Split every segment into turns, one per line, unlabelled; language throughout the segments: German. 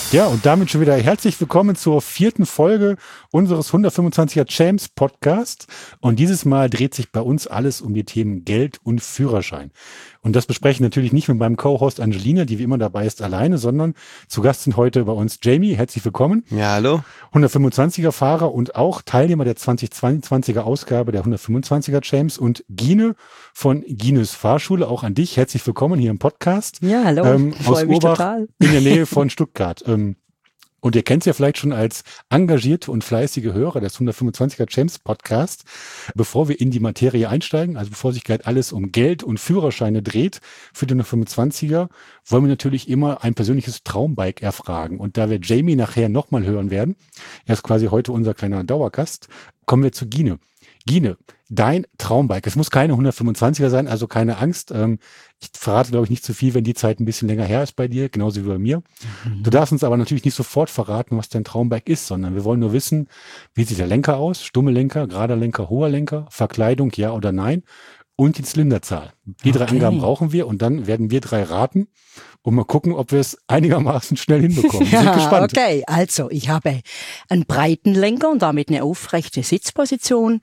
Ja, und damit schon wieder herzlich willkommen zur 4. Folge unseres 125er Champs Podcast. Und dieses Mal dreht sich bei uns alles um die Themen Geld und Führerschein. Und das bespreche ich natürlich nicht mit meinem Co-Host Angelina, die wie immer dabei ist, alleine, sondern zu Gast sind heute bei uns Jamie. Herzlich willkommen.
Ja, hallo.
125er Fahrer und auch Teilnehmer der 2022er Ausgabe der 125er Champs und Gine von Gines Fahrschule. Auch an dich. Herzlich willkommen hier im Podcast.
Ja, hallo.
Aus Urbach in der Nähe von Stuttgart. Und ihr kennt es ja vielleicht schon als engagierte und fleißige Hörer des 125er Champs Podcast. Bevor wir in die Materie einsteigen, also bevor sich gleich alles um Geld und Führerscheine dreht für den 125er, wollen wir natürlich immer ein persönliches Traumbike erfragen. Und da wir Jamie nachher nochmal hören werden, er ist quasi heute unser kleiner Dauergast, kommen wir zu Gine. Gine, dein Traumbike. Es muss keine 125er sein, also keine Angst. Ich verrate, glaube ich, nicht zu viel, wenn die Zeit ein bisschen länger her ist bei dir, genauso wie bei mir. Du darfst uns aber natürlich nicht sofort verraten, was dein Traumbike ist, sondern wir wollen nur wissen, wie sieht der Lenker aus? Stumme Lenker, gerader Lenker, hoher Lenker, Verkleidung, ja oder nein? Und die Zylinderzahl. Die 3 Angaben brauchen wir und dann werden wir 3 raten und mal gucken, ob wir es einigermaßen schnell hinbekommen. Wir sind gespannt.
Okay, also ich habe einen breiten Lenker und damit eine aufrechte Sitzposition.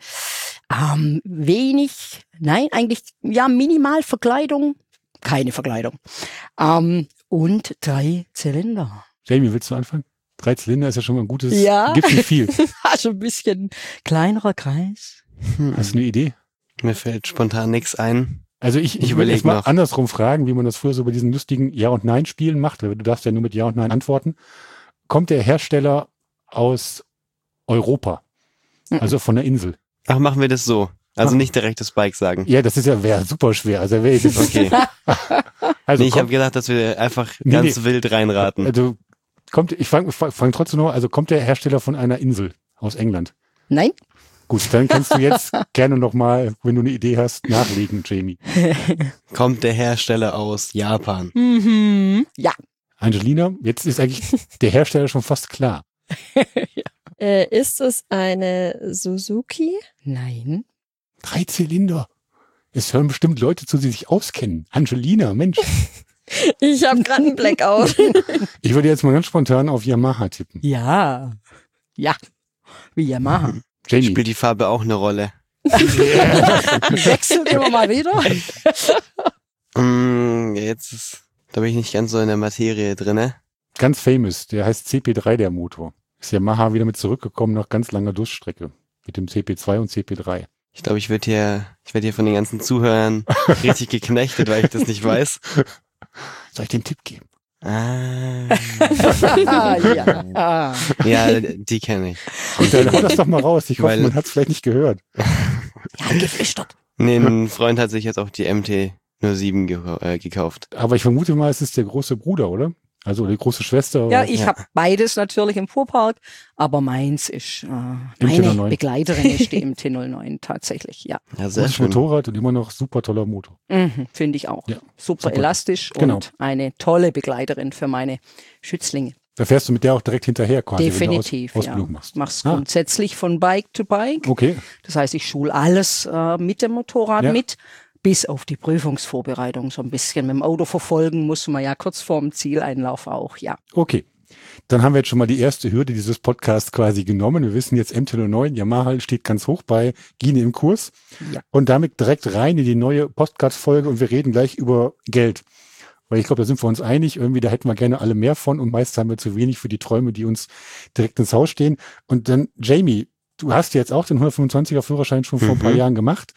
Minimal Verkleidung, keine Verkleidung. Und 3 Zylinder.
Jamie, willst du anfangen? 3 Zylinder ist ja schon mal ein gutes,
Ja.
Gibt nicht viel.
Also ein bisschen kleinerer Kreis.
Hast du eine Idee?
Mir fällt spontan nichts ein.
Also ich will
überlege
jetzt mal
noch.
andersrum fragen, wie man das früher so bei diesen lustigen Ja- und Nein-Spielen macht, weil du darfst ja nur mit Ja und Nein antworten. Kommt der Hersteller aus Europa? Also von der Insel?
Ach, machen wir das so. Also nicht direkt das Bike sagen.
Ja, das wäre super schwer. Also wäre jetzt
Okay.
also
Nee, ich habe gedacht, dass wir einfach ganz wild reinraten.
also ich fang trotzdem noch, also kommt der Hersteller von einer Insel aus England?
Nein?
Gut, dann kannst du jetzt gerne nochmal, wenn du eine Idee hast, nachlegen, Jamie.
Kommt der Hersteller aus Japan?
Ja.
Angelina, jetzt ist eigentlich der Hersteller schon fast klar.
Ist es eine Suzuki?
Nein.
3 Zylinder. Es hören bestimmt Leute zu, die sich auskennen. Angelina, Mensch.
Ich habe gerade einen Blackout.
Ich würde jetzt mal ganz spontan auf Yamaha tippen.
Ja. Ja. Wie Yamaha.
Jamie.
Spielt die Farbe auch eine Rolle?
Wechselt immer mal wieder.
Da bin ich nicht ganz so in der Materie drinne.
Ganz famous. Der heißt CP3, der Motor. Ist Yamaha wieder mit zurückgekommen nach ganz langer Durststrecke. Mit dem CP2 und CP3.
Ich glaube, ich werde hier von den ganzen Zuhörern richtig geknechtet, weil ich das nicht weiß.
Soll ich den Tipp geben?
Ja.
Ja, die kenne ich.
Und dann hau das doch mal raus. Ich hoffe,
Weil-
man hat es vielleicht nicht gehört.
Ja, geflüstert.
Nee, ein Freund hat sich jetzt auch die MT-07 gekauft.
Aber ich vermute mal, es ist der große Bruder, oder? Also die große Schwester.
Ja,
oder?
ich habe beides natürlich im Fuhrpark, aber meins ist
MT-09.
meine Begleiterin ist die MT-09 tatsächlich, ja.
Ja, sehr
Gutes
schön.
Motorrad und immer noch super toller Motor.
Finde ich auch.
Ja,
super elastisch
Genau.
und eine tolle Begleiterin für meine Schützlinge.
Da fährst du mit der auch direkt hinterher quasi,
Definitiv,
wenn du
ja.
Ausbildung machst.
Mach's
Ah.
grundsätzlich von Bike to Bike.
Okay.
Das heißt, ich schule alles mit dem Motorrad
Ja.
mit, bis auf die Prüfungsvorbereitung. So ein bisschen mit dem Auto verfolgen muss man ja kurz vorm Zieleinlauf auch, ja.
Okay. Dann haben wir jetzt schon mal die erste Hürde dieses Podcasts quasi genommen. Wir wissen jetzt MT-09, Yamaha steht ganz hoch bei Gine im Kurs.
Ja.
Und damit direkt rein in die neue Podcast-Folge und wir reden gleich über Geld. Weil ich glaube, da sind wir uns einig. Irgendwie, da hätten wir gerne alle mehr von und meist haben wir zu wenig für die Träume, die uns direkt ins Haus stehen. Und dann, Jamie, du hast jetzt auch den 125er Führerschein schon vor ein paar Jahren gemacht.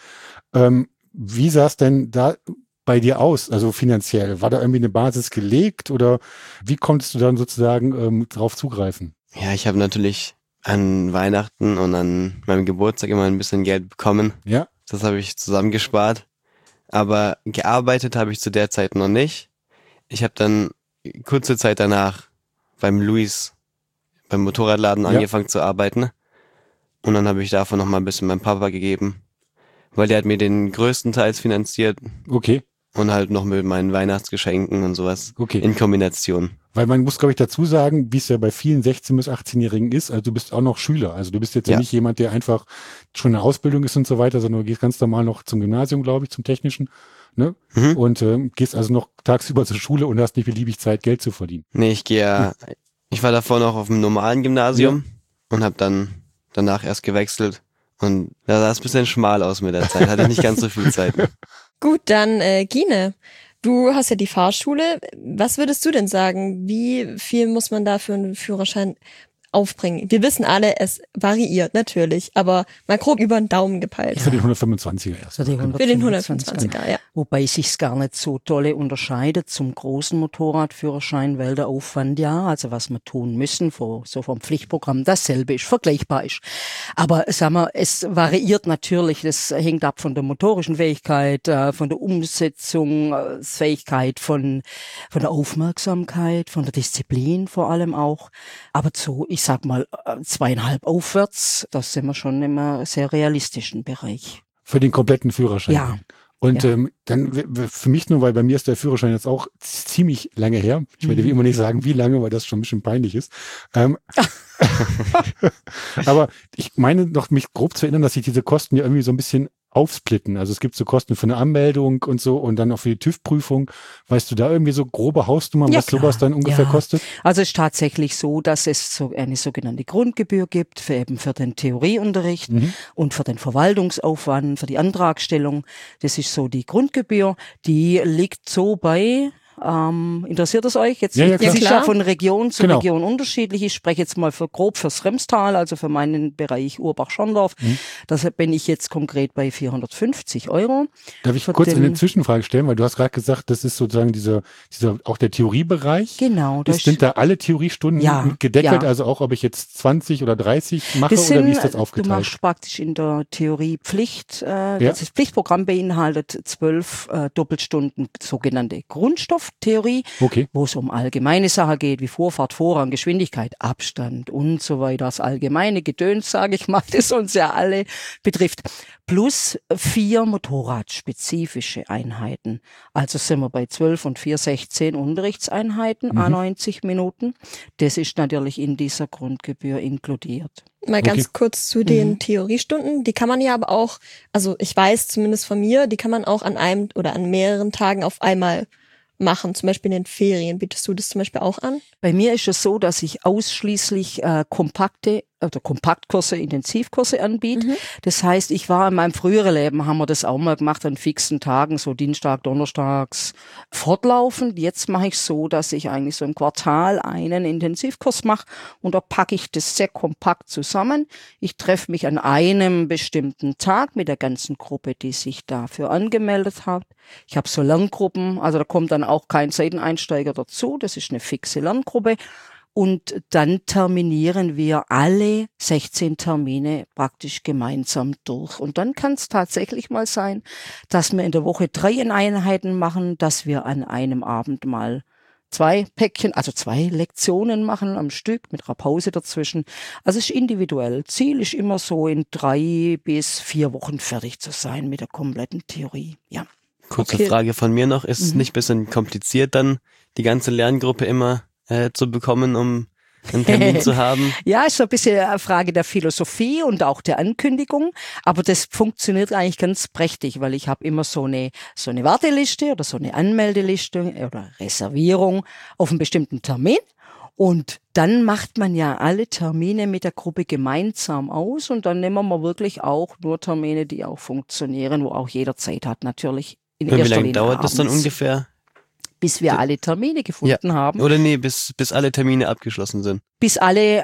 Wie sah es denn da bei dir aus, also finanziell? War da irgendwie eine Basis gelegt oder wie konntest du dann sozusagen drauf zugreifen?
Ja, ich habe natürlich an Weihnachten und an meinem Geburtstag immer ein bisschen Geld bekommen.
Ja,
Das habe ich zusammengespart. Aber gearbeitet habe ich zu der Zeit noch nicht. Ich habe dann kurze Zeit danach beim Luis, beim Motorradladen
Ja.
angefangen zu arbeiten. Und dann habe ich davon noch mal ein bisschen meinem Papa gegeben. Weil der hat mir den größten Teils finanziert
okay.
und halt noch mit meinen Weihnachtsgeschenken und sowas
Okay.
in Kombination.
Weil man muss, glaube ich, dazu sagen, wie es ja bei vielen 16- bis 18-Jährigen ist, also du bist auch noch Schüler. Also du bist jetzt ja
Ja.
nicht jemand, der einfach schon eine Ausbildung ist und so weiter, sondern du gehst ganz normal noch zum Gymnasium, glaube ich, zum Technischen. Ne? Und gehst also noch tagsüber zur Schule und hast nicht beliebig Zeit, Geld zu verdienen.
Nee, ich gehe ja Ich war davor noch auf dem normalen Gymnasium und habe dann danach erst gewechselt. Und da sah es ein bisschen schmal aus mit der Zeit, hatte ich nicht ganz so viel Zeit.
Gut, dann Gine, du hast ja die Fahrschule. Was würdest du denn sagen? Wie viel muss man da für einen Führerschein aufbringen? Wir wissen alle, es variiert natürlich, aber mal grob über den Daumen gepeilt.
Für den 125er erst.
Für die
Für den 125er, ja.
Wobei sich's gar nicht so dolle unterscheidet zum großen Motorradführerschein, weil der Aufwand also was wir tun müssen, so vom Pflichtprogramm, dasselbe ist, vergleichbar ist. Aber sagen wir, es variiert natürlich, das hängt ab von der motorischen Fähigkeit, von der Umsetzungsfähigkeit, von der Aufmerksamkeit, von der Disziplin vor allem auch. Aber so, ich sag mal, 2,5 aufwärts, das sind wir schon im sehr realistischen Bereich.
Für den kompletten Führerschein.
Ja.
Und dann für mich nur, weil bei mir ist der Führerschein jetzt auch ziemlich lange her. Ich werde wie immer nicht sagen, wie lange, weil das schon ein bisschen peinlich ist. Aber ich meine noch, mich grob zu erinnern, dass sich diese Kosten ja irgendwie so ein bisschen aufsplitten. Also es gibt so Kosten für eine Anmeldung und so und dann auch für die TÜV-Prüfung. Weißt du da irgendwie so grobe Hausnummern,
Ja,
was sowas dann ungefähr kostet?
Also es ist tatsächlich so, dass es so eine sogenannte Grundgebühr gibt für den Theorieunterricht und für den Verwaltungsaufwand, für die Antragstellung. Das ist so die Grundgebühr. Die liegt so bei interessiert es euch? Jetzt
Ja,
das ist
klar.
ja von Region zu
Genau.
Region unterschiedlich. Ich spreche jetzt mal grob fürs Remstal, also für meinen Bereich Urbach-Schorndorf. Da bin ich jetzt konkret bei 450 €.
Darf ich
Für
kurz
den-
eine Zwischenfrage stellen, weil du hast gerade gesagt, das ist sozusagen dieser auch der Theoriebereich.
Genau.
Sind da alle Theoriestunden
Ja,
mit gedeckelt?
ja.
Also auch, ob ich jetzt 20 oder 30 mache
Das
oder wie ist das
du
aufgeteilt?
machst praktisch in der Theorie Pflicht. Das Pflichtprogramm beinhaltet 12 Doppelstunden sogenannte Grundstofftheorie,
Okay.
wo es um allgemeine Sachen geht, wie Vorfahrt, Vorrang, Geschwindigkeit, Abstand und so weiter. Das allgemeine Gedöns, sage ich mal, das uns ja alle betrifft. Plus 4 motorradspezifische Einheiten. Also sind wir bei 12 und 4, 16 Unterrichtseinheiten, 90 Minuten. Das ist natürlich in dieser Grundgebühr inkludiert.
Mal ganz
Okay.
kurz zu den Theoriestunden. Die kann man ja aber auch, also ich weiß zumindest von mir, die kann man auch an einem oder an mehreren Tagen auf einmal machen, zum Beispiel in den Ferien. Bietest du das zum Beispiel auch an?
Bei mir ist es so, dass ich ausschließlich Kompaktkurse, Intensivkurse anbiete. Das heißt, ich war in meinem früheren Leben, haben wir das auch mal gemacht, an fixen Tagen, so Dienstag, Donnerstags fortlaufend. Jetzt mache ich so, dass ich eigentlich so im Quartal einen Intensivkurs mache und da packe ich das sehr kompakt zusammen. Ich treffe mich an einem bestimmten Tag mit der ganzen Gruppe, die sich dafür angemeldet hat. Ich habe so Lerngruppen, also da kommt dann auch kein Seiteneinsteiger dazu, das ist eine fixe Lerngruppe. Und dann terminieren wir alle 16 Termine praktisch gemeinsam durch. Und dann kann es tatsächlich mal sein, dass wir in der Woche 3 Einheiten machen, dass wir an einem Abend mal 2 Päckchen, also 2 Lektionen machen am Stück mit einer Pause dazwischen. Also es ist individuell. Ziel ist immer so in 3 bis 4 Wochen fertig zu sein mit der kompletten Theorie. Ja.
Kurze
Okay.
Frage von mir noch. Ist es nicht ein bisschen kompliziert, dann die ganze Lerngruppe immer zu bekommen, um einen Termin zu haben?
Ja, ist so ein bisschen eine Frage der Philosophie und auch der Ankündigung. Aber das funktioniert eigentlich ganz prächtig, weil ich habe immer so eine Warteliste oder so eine Anmeldeliste oder Reservierung auf einen bestimmten Termin. Und dann macht man ja alle Termine mit der Gruppe gemeinsam aus und dann nehmen wir wirklich auch nur Termine, die auch funktionieren, wo auch jeder Zeit hat, natürlich in
Und wie
erster
lange
Linie
dauert das dann
abends,
ungefähr?
bis wir alle Termine gefunden haben.
Oder nee, bis alle Termine abgeschlossen sind.
Bis alle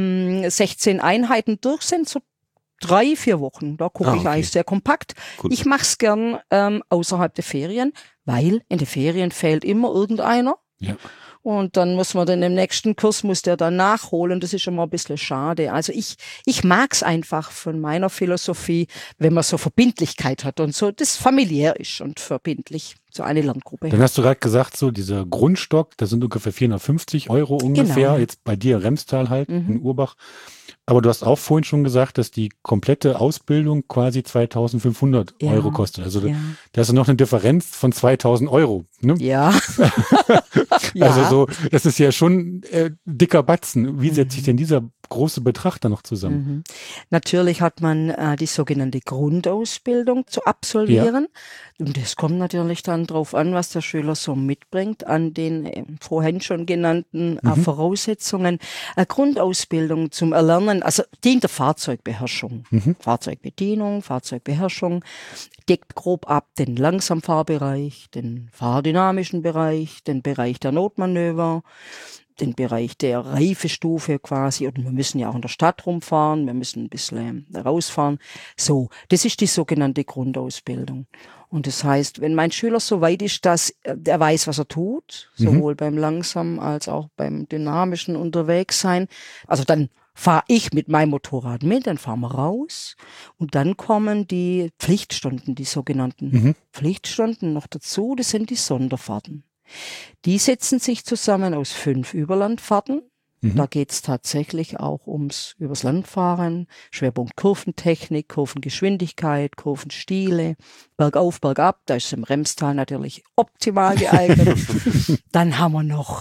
16 Einheiten durch sind, so 3, 4 Wochen. Da gucke ich
okay.
eigentlich sehr kompakt.
Gut.
Ich mache es gern außerhalb der Ferien, weil in den Ferien fehlt immer irgendeiner.
Ja.
Und dann muss man dann im nächsten Kurs, muss der dann nachholen. Das ist immer ein bisschen schade. Also ich mag's einfach von meiner Philosophie, wenn man so Verbindlichkeit hat und so, das familiär ist und verbindlich, so eine Lerngruppe.
Dann hast du gerade gesagt, so dieser Grundstock, das sind ungefähr 450 € ungefähr,
Genau.
jetzt bei dir Remstal halt in Urbach. Aber du hast auch vorhin schon gesagt, dass die komplette Ausbildung quasi 2.500
Ja.
€ kostet. Also
Ja.
da ist noch eine Differenz von 2.000 €. Ne?
Ja. Ja.
Also so, das ist ja schon dicker Batzen. Wie setzt sich denn dieser große Betracht da noch zusammen?
Mhm. Natürlich hat man die sogenannte Grundausbildung zu absolvieren. Und das kommt natürlich dann drauf an, was der Schüler so mitbringt an den vorhin schon genannten Voraussetzungen. Grundausbildung zum Erlernen, also dient der Fahrzeugbeherrschung. Fahrzeugbedienung, Fahrzeugbeherrschung, deckt grob ab den Langsamfahrbereich, den fahrdynamischen Bereich, den Bereich der Notmanöver, den Bereich der Reifestufe quasi, und wir müssen ja auch in der Stadt rumfahren, wir müssen ein bisschen rausfahren. So, das ist die sogenannte Grundausbildung. Und das heißt, wenn mein Schüler so weit ist, dass er weiß, was er tut, sowohl beim Langsamen als auch beim dynamischen Unterwegssein, also dann fahre ich mit meinem Motorrad mit, dann fahren wir raus und dann kommen die Pflichtstunden, die sogenannten Pflichtstunden noch dazu, das sind die Sonderfahrten. Die setzen sich zusammen aus 5 Überlandfahrten. Da geht's tatsächlich auch übers Landfahren, Schwerpunkt Kurventechnik, Kurvengeschwindigkeit, Kurvenstile, bergauf, bergab. Da ist es im Remstal natürlich optimal geeignet. Dann haben wir noch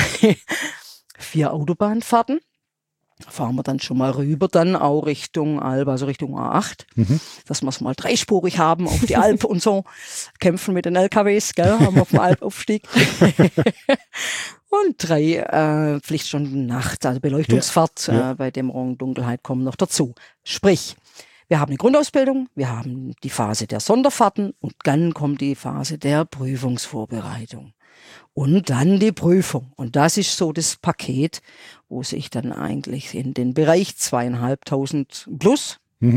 4 Autobahnfahrten. Fahren wir dann schon mal rüber, dann auch Richtung Alb, also Richtung A8, dass wir es mal dreispurig haben auf die Alp und so, kämpfen mit den LKWs, gell, haben wir auf dem Alpaufstieg. Und 3 Pflichtstunden Nacht, also Beleuchtungsfahrt, bei Dämmerung, Dunkelheit kommen noch dazu. Sprich, wir haben eine Grundausbildung, wir haben die Phase der Sonderfahrten und dann kommt die Phase der Prüfungsvorbereitung. Und dann die Prüfung. Und das ist so das Paket, wo sich dann eigentlich in den Bereich 2.500 plus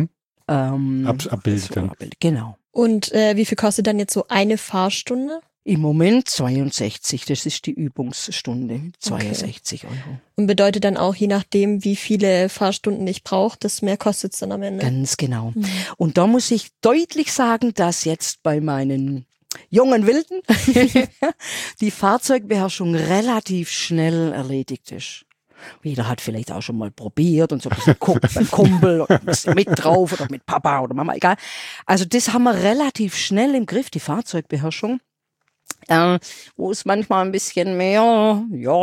abbildet.
Genau.
Und wie viel kostet dann jetzt so eine Fahrstunde?
Im Moment 62, das ist die Übungsstunde, 62 Euro.
Und bedeutet dann auch, je nachdem, wie viele Fahrstunden ich brauche, desto mehr kostet es dann am Ende?
Ganz genau. Und da muss ich deutlich sagen, dass jetzt bei meinen jungen Wilden die Fahrzeugbeherrschung relativ schnell erledigt ist. Jeder hat vielleicht auch schon mal probiert und so ein bisschen guckt beim Kumpel oder ein bisschen mit drauf oder mit Papa oder Mama, egal. Also das haben wir relativ schnell im Griff, die Fahrzeugbeherrschung. Wo es manchmal ein bisschen mehr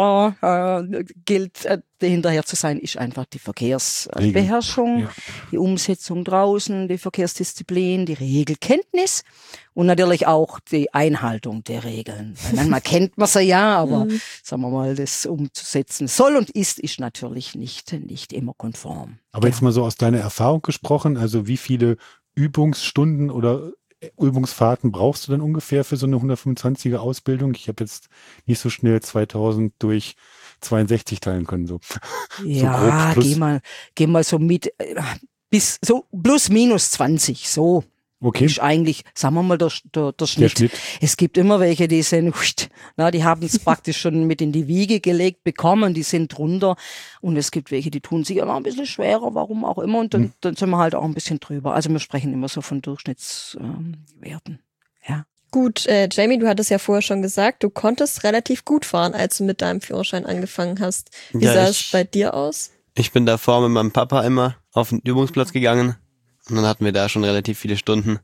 gilt, hinterher zu sein, ist einfach die Verkehrsbeherrschung, die Umsetzung draußen, die Verkehrsdisziplin, die Regelkenntnis und natürlich auch die Einhaltung der Regeln. Weil manchmal kennt man sie ja, aber sagen wir mal, das umzusetzen soll und ist natürlich nicht immer konform.
Aber jetzt mal so aus deiner Erfahrung gesprochen, also wie viele Übungsstunden oder Übungsfahrten brauchst du denn ungefähr für so eine 125er Ausbildung? Ich habe jetzt nicht so schnell 2000 durch 62 teilen können. So.
Ja, so geh mal so mit bis so plus minus 20, so.
Okay.
Ist eigentlich, sagen wir mal, der Schnitt. Es gibt immer welche, die sind, die haben es praktisch schon mit in die Wiege gelegt bekommen, die sind drunter. Und es gibt welche, die tun sich immer ein bisschen schwerer, warum auch immer. Und dann sind wir halt auch ein bisschen drüber. Also wir sprechen immer so von Durchschnittswerten. Ja.
Gut, Jamie, du hattest ja vorher schon gesagt, du konntest relativ gut fahren, als du mit deinem Führerschein angefangen hast. Wie sah es bei dir aus?
Ich bin davor mit meinem Papa immer auf den Übungsplatz gegangen. Und dann hatten wir da schon relativ viele Stunden.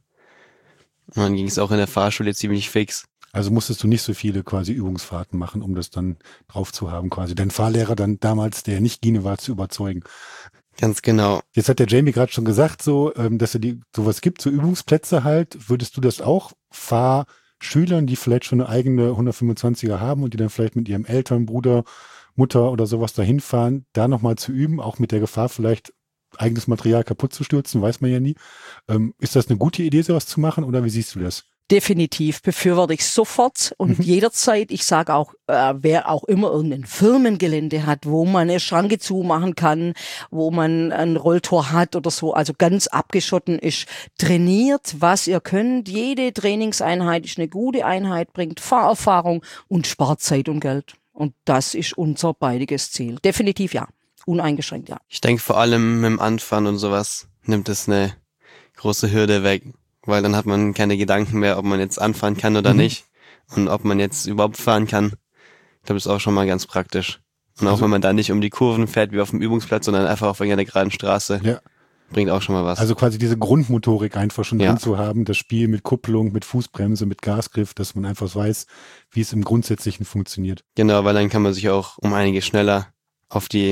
Und dann ging es auch in der Fahrschule ziemlich fix.
Also musstest du nicht so viele quasi Übungsfahrten machen, um das dann drauf zu haben, quasi deinen Fahrlehrer dann damals, der nicht Gine war, zu überzeugen.
Ganz genau.
Jetzt hat der Jamie gerade schon gesagt, so, dass er sowas gibt, so Übungsplätze halt. Würdest du das auch Fahrschülern, die vielleicht schon eine eigene 125er haben und die dann vielleicht mit ihrem Eltern, Bruder, Mutter oder sowas dahin fahren, da nochmal zu üben, auch mit der Gefahr vielleicht eigenes Material kaputt zu stürzen, weiß man ja nie. Ist das eine gute Idee, sowas zu machen oder wie siehst du das?
Definitiv befürworte ich sofort und jederzeit. Ich sage auch, wer auch immer irgendein Firmengelände hat, wo man eine Schranke zumachen kann, wo man ein Rolltor hat oder so, also ganz abgeschotten ist, trainiert, was ihr könnt. Jede Trainingseinheit ist eine gute Einheit, bringt Fahrerfahrung und spart Zeit und Geld. Und das ist unser beidiges Ziel. Definitiv ja. Uneingeschränkt, ja.
Ich denke vor allem mit dem Anfahren und sowas nimmt es eine große Hürde weg, weil dann hat man keine Gedanken mehr, ob man jetzt anfahren kann oder nicht und ob man jetzt überhaupt fahren kann. Ich glaube, das ist auch schon mal ganz praktisch. Und auch wenn man da nicht um die Kurven fährt wie auf dem Übungsplatz, sondern einfach auf irgendeiner geraden Straße, bringt auch schon mal was.
Also quasi diese Grundmotorik einfach schon drin zu haben, das Spiel mit Kupplung, mit Fußbremse, mit Gasgriff, dass man einfach weiß, wie es im Grundsätzlichen funktioniert.
Genau, weil dann kann man sich auch um einige schneller auf die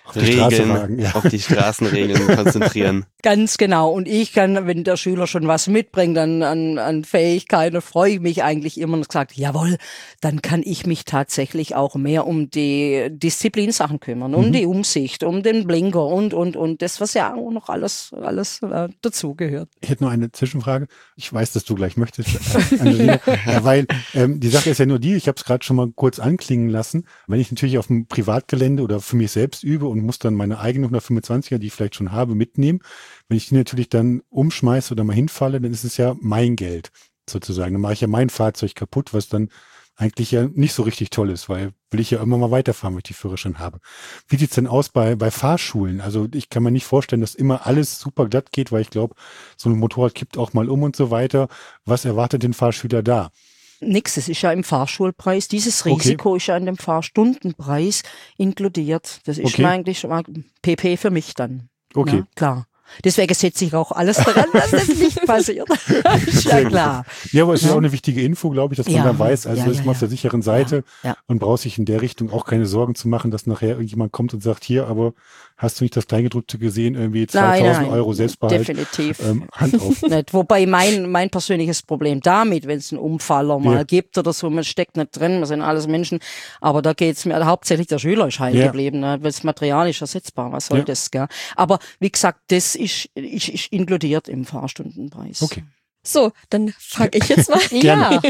die Straße
Regeln,
wagen, ja.
auf die Straßenregeln konzentrieren.
Ganz genau. Und ich kann, wenn der Schüler schon was mitbringt an Fähigkeiten, freue ich mich eigentlich immer und gesagt, jawohl, dann kann ich mich tatsächlich auch mehr um die Disziplinsachen kümmern, um die Umsicht, um den Blinker und das, was ja auch noch alles dazugehört.
Ich hätte noch eine Zwischenfrage. Ich weiß, dass du gleich möchtest, Angelina. Ja, weil die Sache ist ja nur die, ich habe es gerade schon mal kurz anklingen lassen, wenn ich natürlich auf dem Privatgelände oder für mich selbst übe und muss dann meine eigenen 125er, die ich vielleicht schon habe, mitnehmen, wenn ich die natürlich dann umschmeiße oder mal hinfalle, dann ist es ja mein Geld sozusagen. Dann mache ich ja mein Fahrzeug kaputt, was dann eigentlich ja nicht so richtig toll ist, weil will ich ja immer mal weiterfahren, wenn ich die Führerschein habe. Wie sieht's denn aus bei Fahrschulen? Also ich kann mir nicht vorstellen, dass immer alles super glatt geht, weil ich glaube, so ein Motorrad kippt auch mal um und so weiter. Was erwartet den Fahrschüler da?
Nix, es ist ja im Fahrschulpreis. Dieses Risiko ist ja in dem Fahrstundenpreis inkludiert. Das ist mir eigentlich schon mal PP für mich dann.
Okay.
Ja, klar. Deswegen setze ich auch alles daran, dass das nicht passiert. Ist ja klar.
Ja, aber es ist ja auch eine wichtige Info, glaube ich, dass man dann weiß, also ist man auf der sicheren Seite
Ja.
und braucht sich in der Richtung auch keine Sorgen zu machen, dass nachher irgendjemand kommt und sagt, hier, aber hast du nicht das Kleingedruckte gesehen, irgendwie 2000 Euro Selbstbehalt?
Definitiv.
Hand auf.
Nicht. Wobei mein persönliches Problem damit, wenn es einen Umfaller mal gibt oder so, man steckt nicht drin, wir sind alles Menschen, aber da geht's mir, hauptsächlich der Schüler ist heil geblieben, ne? Weil das Material ist ersetzbar, was soll das, gell? Aber wie gesagt, das ist inkludiert im Fahrstundenpreis.
Okay.
So, dann frage ich jetzt mal.
Ja.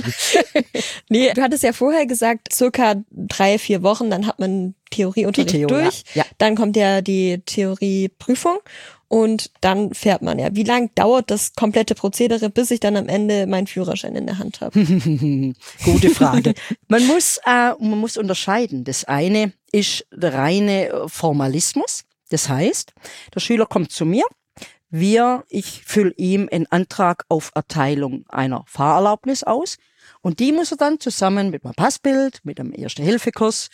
Nee, du hattest ja vorher gesagt, circa 3-4 Wochen, dann hat man Theorieunterricht
Die Theorie,
durch.
ja.
Dann kommt ja die Theorieprüfung und dann fährt man ja. Wie lang dauert das komplette Prozedere, bis ich dann am Ende meinen Führerschein in der Hand habe?
Gute Frage. Man muss unterscheiden. Das eine ist der reine Formalismus. Das heißt, der Schüler kommt zu mir, ich fülle ihm einen Antrag auf Erteilung einer Fahrerlaubnis aus und die muss er dann zusammen mit meinem Passbild, mit dem Erste-Hilfe-Kurs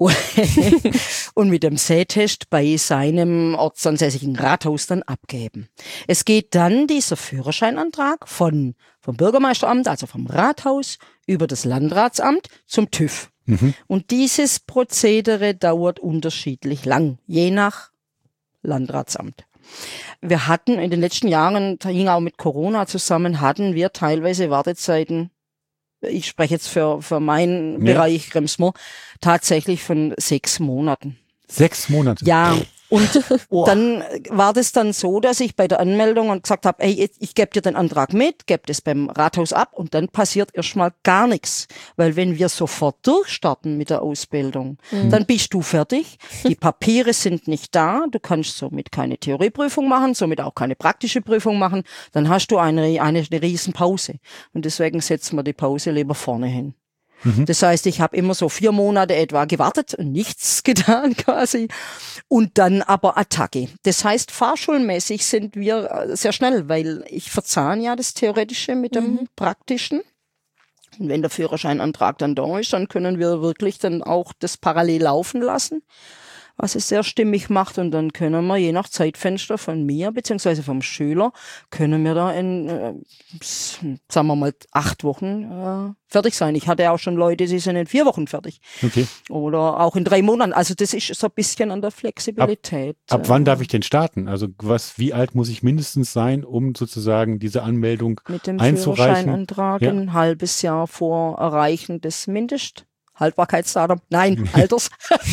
und mit dem Sehtest bei seinem ortsansässigen Rathaus dann abgeben. Es geht dann dieser Führerscheinantrag vom Bürgermeisteramt, also vom Rathaus, über das Landratsamt zum TÜV. Und dieses Prozedere dauert unterschiedlich lang, je nach Landratsamt. Wir hatten in den letzten Jahren, da hing auch mit Corona zusammen, hatten wir teilweise Wartezeiten, ich spreche jetzt für meinen Bereich Rems-Murr, tatsächlich von 6 Monaten.
6 Monate?
Ja, und dann war das dann so, dass ich bei der Anmeldung gesagt habe, hey, ich gebe dir den Antrag mit, gebe das beim Rathaus ab und dann passiert erstmal gar nichts. Weil wenn wir sofort durchstarten mit der Ausbildung, dann bist du fertig, die Papiere sind nicht da, du kannst somit keine Theorieprüfung machen, somit auch keine praktische Prüfung machen, dann hast du eine riesen Pause. Und deswegen setzen wir die Pause lieber vorne hin. Das heißt, ich habe immer so 4 Monate etwa gewartet und nichts getan quasi. Und dann aber Attacke. Das heißt, fahrschulmäßig sind wir sehr schnell, weil ich verzahne ja das Theoretische mit dem Praktischen. Und wenn der Führerscheinantrag dann da ist, dann können wir wirklich dann auch das parallel laufen lassen, was es sehr stimmig macht. Und dann können wir je nach Zeitfenster von mir beziehungsweise vom Schüler, können wir da in, sagen wir mal, 8 Wochen fertig sein. Ich hatte auch schon Leute, die sind in 4 Wochen fertig.
Okay.
Oder auch in 3 Monaten. Also das ist so ein bisschen an der Flexibilität.
Ab wann darf ich denn starten? Also wie alt muss ich mindestens sein, um sozusagen diese Anmeldung
mit dem
einzureichen?
Führerscheinantrag ein halbes Jahr vor Erreichen des Haltbarkeitsdatum, Alters.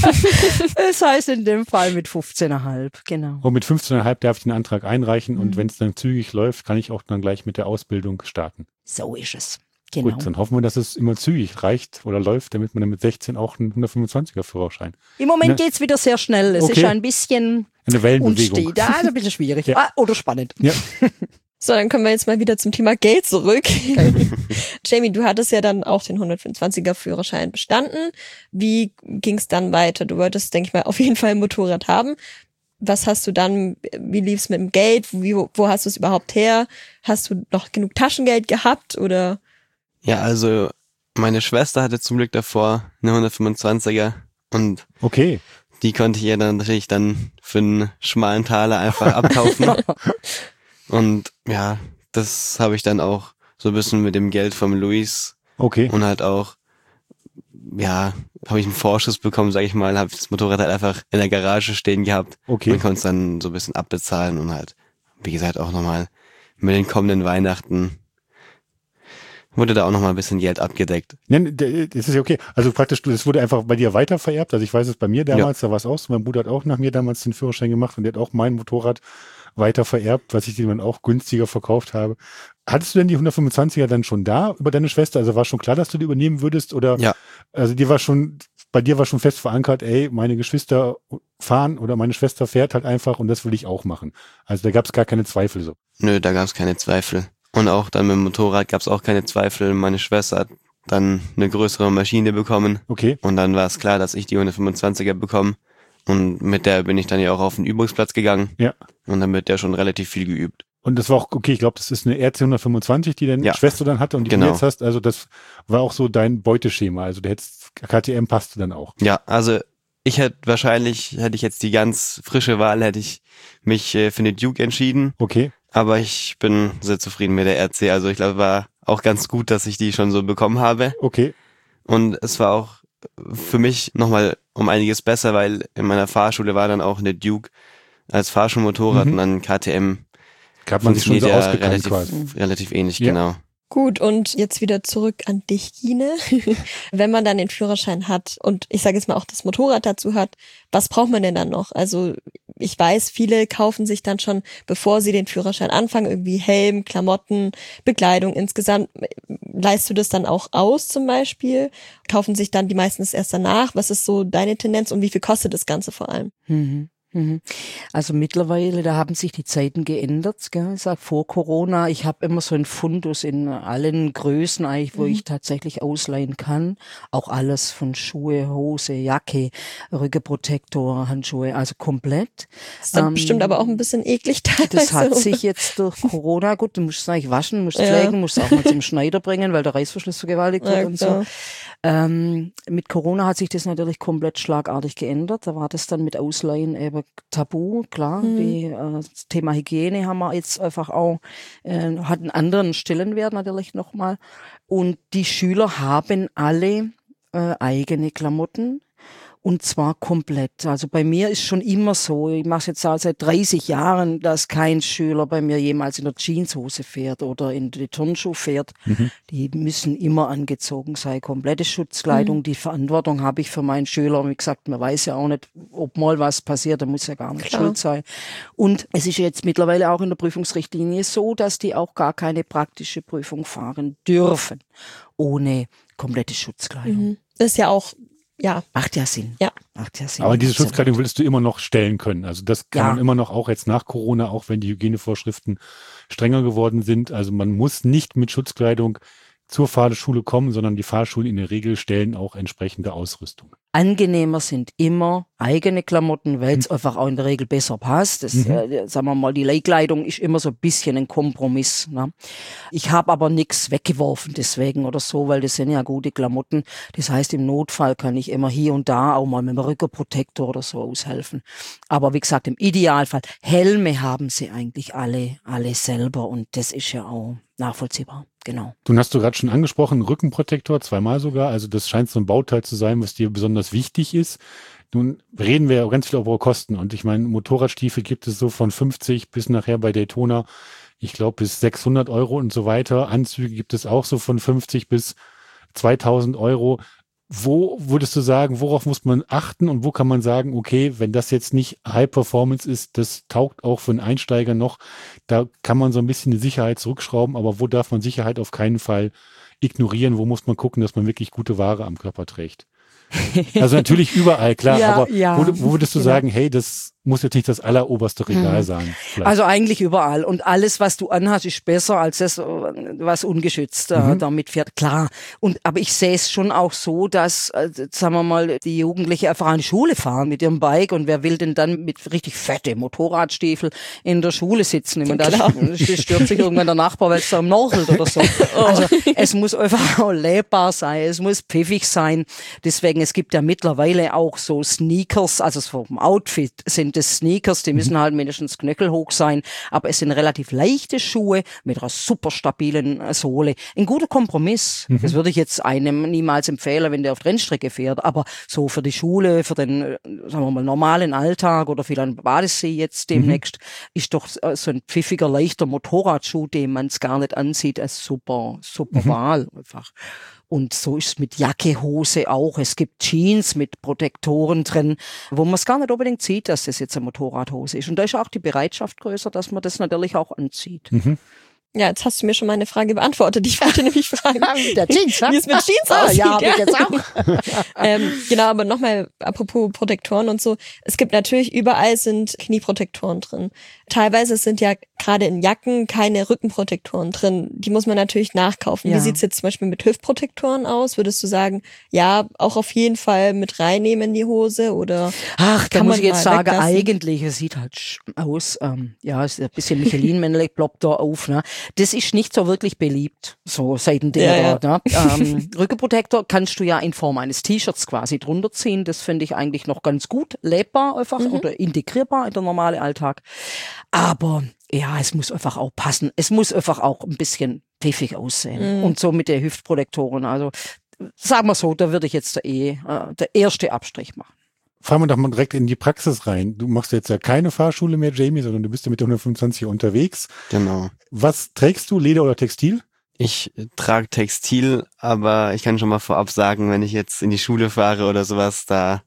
Das heißt in dem Fall mit 15,5, genau.
Und mit 15,5 darf ich den Antrag einreichen und wenn es dann zügig läuft, kann ich auch dann gleich mit der Ausbildung starten.
So ist es. Genau.
Gut, dann hoffen wir, dass es immer zügig reicht oder läuft, damit man dann mit 16 auch einen 125er Führerschein.
Im Moment geht's wieder sehr schnell. Es ist ein bisschen
eine Wellenbewegung.
unstet. Ja, ein bisschen schwierig. Oder spannend.
Ja.
So, dann kommen wir jetzt mal wieder zum Thema Geld zurück. Jamie, du hattest ja dann auch den 125er Führerschein bestanden. Wie ging es dann weiter? Du wolltest, denke ich mal, auf jeden Fall ein Motorrad haben. Was hast du dann, wie lief's mit dem Geld? Wo hast du es überhaupt her? Hast du noch genug Taschengeld gehabt oder?
Ja, also meine Schwester hatte zum Glück davor eine 125er und die konnte ich ihr dann natürlich dann für einen schmalen Taler einfach abkaufen. Und ja, das habe ich dann auch so ein bisschen mit dem Geld vom Luis und halt auch ja, habe ich einen Vorschuss bekommen, sage ich mal, habe das Motorrad halt einfach in der Garage stehen gehabt.
Okay.
Man konnte es dann so ein bisschen abbezahlen und halt, wie gesagt, auch nochmal mit den kommenden Weihnachten wurde da auch nochmal ein bisschen Geld abgedeckt.
Nein, das ist ja okay. Also praktisch, das wurde einfach bei dir weiter vererbt. Also ich weiß es bei mir damals, da war es auch so. Mein Bruder hat auch nach mir damals den Führerschein gemacht und der hat auch mein Motorrad weiter vererbt, was ich dir dann auch günstiger verkauft habe. Hattest du denn die 125er dann schon da über deine Schwester? Also war schon klar, dass du die übernehmen würdest? Oder?
Ja.
Also bei dir war schon fest verankert, ey, meine Geschwister fahren oder meine Schwester fährt halt einfach und das will ich auch machen. Also da gab es gar keine Zweifel so.
Nö, da gab es keine Zweifel. Und auch dann mit dem Motorrad gab es auch keine Zweifel. Meine Schwester hat dann eine größere Maschine bekommen.
Okay.
Und dann war es klar, dass ich die 125er bekomme. Und mit der bin ich dann ja auch auf den Übungsplatz gegangen.
Ja.
Und dann wird der schon relativ viel geübt.
Und das war auch, okay, ich glaube, das ist eine RC 125, die deine Schwester dann hatte und die du jetzt hast. Also das war auch so dein Beuteschema. Also der KTM passte dann auch.
Ja, also hätte ich jetzt die ganz frische Wahl, hätte ich mich für eine Duke entschieden.
Okay.
Aber ich bin sehr zufrieden mit der RC. Also ich glaube, war auch ganz gut, dass ich die schon so bekommen habe.
Okay.
Und es war auch für mich nochmal um einiges besser, weil in meiner Fahrschule war dann auch eine Duke als Fahrschulmotorrad und dann KTM.
Gab man sich schon so ausgekannt quasi.
Relativ ähnlich, genau.
Gut, und jetzt wieder zurück an dich, Gine. Wenn man dann den Führerschein hat und ich sage jetzt mal auch das Motorrad dazu hat, was braucht man denn dann noch? Also ich weiß, viele kaufen sich dann schon, bevor sie den Führerschein anfangen, irgendwie Helm, Klamotten, Bekleidung insgesamt. Leihst du das dann auch aus zum Beispiel? Kaufen sich dann die meisten es erst danach? Was ist so deine Tendenz und wie viel kostet das Ganze vor allem?
Also mittlerweile, da haben sich die Zeiten geändert, gell? Ich sag, vor Corona, ich habe immer so einen Fundus in allen Größen eigentlich, wo ich tatsächlich ausleihen kann. Auch alles von Schuhe, Hose, Jacke, Rückenprotektor, Handschuhe, also komplett.
Das ist dann bestimmt aber auch ein bisschen eklig teilweise.
Das hat sich jetzt durch Corona, gut, du musst es eigentlich waschen, musst es pflegen, musst es auch mal zum Schneider bringen, weil der Reißverschluss vergewaltigt wird und so. Mit Corona hat sich das natürlich komplett schlagartig geändert. Da war das dann mit Ausleihen eben tabu, klar. Das Thema Hygiene haben wir jetzt einfach auch, hat einen anderen Stellenwert natürlich nochmal. Und die Schüler haben alle eigene Klamotten. Und zwar komplett. Also bei mir ist schon immer so, ich mache es jetzt seit 30 Jahren, dass kein Schüler bei mir jemals in der Jeanshose fährt oder in die Turnschuhe fährt. Die müssen immer angezogen sein. Komplette Schutzkleidung, die Verantwortung habe ich für meinen Schüler. Wie gesagt, man weiß ja auch nicht, ob mal was passiert, da muss ja gar nicht schuld sein. Und es ist jetzt mittlerweile auch in der Prüfungsrichtlinie so, dass die auch gar keine praktische Prüfung fahren dürfen, ohne komplette Schutzkleidung.
Das ist ja auch
macht ja Sinn.
Ja.
Macht ja Sinn.
Aber diese Schutzkleidung willst du immer noch stellen können. Also das kann man immer noch, auch jetzt nach Corona, auch wenn die Hygienevorschriften strenger geworden sind. Also man muss nicht mit Schutzkleidung zur Fahrschule kommen, sondern die Fahrschulen in der Regel stellen auch entsprechende Ausrüstung.
Angenehmer sind immer eigene Klamotten, weil es einfach auch in der Regel besser passt. Das, sagen wir mal, die Leihkleidung ist immer so ein bisschen ein Kompromiss. Ne? Ich habe aber nichts weggeworfen deswegen oder so, weil das sind ja gute Klamotten. Das heißt, im Notfall kann ich immer hier und da auch mal mit dem Rückenprotektor oder so aushelfen. Aber wie gesagt, im Idealfall, Helme haben sie eigentlich alle selber und das ist ja auch nachvollziehbar. Genau.
Nun hast du gerade schon angesprochen, Rückenprotektor, zweimal sogar. Also das scheint so ein Bauteil zu sein, was dir besonders wichtig ist. Nun reden wir ja ganz viel über Kosten. Und ich meine, Motorradstiefel gibt es so von 50 bis nachher bei Daytona, ich glaube, bis 600 Euro und so weiter. Anzüge gibt es auch so von 50 bis 2000 Euro. Wo würdest du sagen, worauf muss man achten und wo kann man sagen, okay, wenn das jetzt nicht High Performance ist, das taugt auch für einen Einsteiger noch, da kann man so ein bisschen die Sicherheit zurückschrauben, aber wo darf man Sicherheit auf keinen Fall ignorieren, wo muss man gucken, dass man wirklich gute Ware am Körper trägt? Also natürlich überall, klar, aber wo würdest du sagen, hey, das muss jetzt nicht das alleroberste Regal sein? Vielleicht.
Also eigentlich überall. Und alles, was du anhast, ist besser als das, was ungeschützt damit fährt. Klar. Aber ich sehe es schon auch so, dass, sagen wir mal, die Jugendlichen einfach an die Schule fahren mit ihrem Bike und wer will denn dann mit richtig fette Motorradstiefel in der Schule sitzen? Ich meine, da stört sich irgendwann der Nachbar, weil es da umnorchelt oder so. Also es muss einfach auch lebbar sein, es muss pfiffig sein. Deswegen, es gibt ja mittlerweile auch so Sneakers, also vom Outfit sind sind das Sneakers, die müssen halt mindestens knöchelhoch sein, aber es sind relativ leichte Schuhe mit einer super stabilen Sohle. Ein guter Kompromiss. Das würde ich jetzt einem niemals empfehlen, wenn der auf Rennstrecke fährt, aber so für die Schule, für den, sagen wir mal, normalen Alltag oder vielleicht ein Badesee jetzt demnächst, ist doch so ein pfiffiger, leichter Motorradschuh, den man es gar nicht ansieht, als super Wahl einfach. Und so ist es mit Jacke, Hose auch. Es gibt Jeans mit Protektoren drin, wo man es gar nicht unbedingt sieht, dass das jetzt eine Motorradhose ist. Und da ist auch die Bereitschaft größer, dass man das natürlich auch anzieht.
Ja, jetzt hast du mir schon meine Frage beantwortet. Ich wollte nämlich fragen,
Der Jeans,
wie es mit Jeans aussieht.
Ja, habe ich jetzt auch.
Genau, aber nochmal apropos Protektoren und so. Es gibt natürlich, überall sind Knieprotektoren drin. Teilweise sind ja gerade in Jacken keine Rückenprotektoren drin. Die muss man natürlich nachkaufen.
Ja.
Wie sieht's jetzt zum Beispiel mit Hüftprotektoren aus? Würdest du sagen, ja, auch auf jeden Fall mit reinnehmen in die Hose oder?
Ach, da
Kann
muss
man
ich jetzt
mal
sagen,
weglassen?
eigentlich, es sieht halt aus, ja, es ist ein bisschen Michelin-männlich, ploppt da auf, ne. Das ist nicht so wirklich beliebt, so Seitendinger da, ne. Rückenprotektor kannst du ja in Form eines T-Shirts quasi drunter ziehen, das finde ich eigentlich noch ganz gut, lebbar einfach oder integrierbar in der normale Alltag. Aber ja, es muss einfach auch passen. Es muss einfach auch ein bisschen pfiffig aussehen. Und so mit den Hüftprotektoren, also sagen wir so, da würde ich jetzt der erste Abstrich machen.
Fahren wir doch mal direkt in die Praxis rein. Du machst jetzt ja keine Fahrschule mehr, Jamie, sondern du bist ja mit der 125 unterwegs.
Genau.
Was trägst du, Leder oder Textil?
Ich trage Textil, aber ich kann schon mal vorab sagen, wenn ich jetzt in die Schule fahre oder sowas, da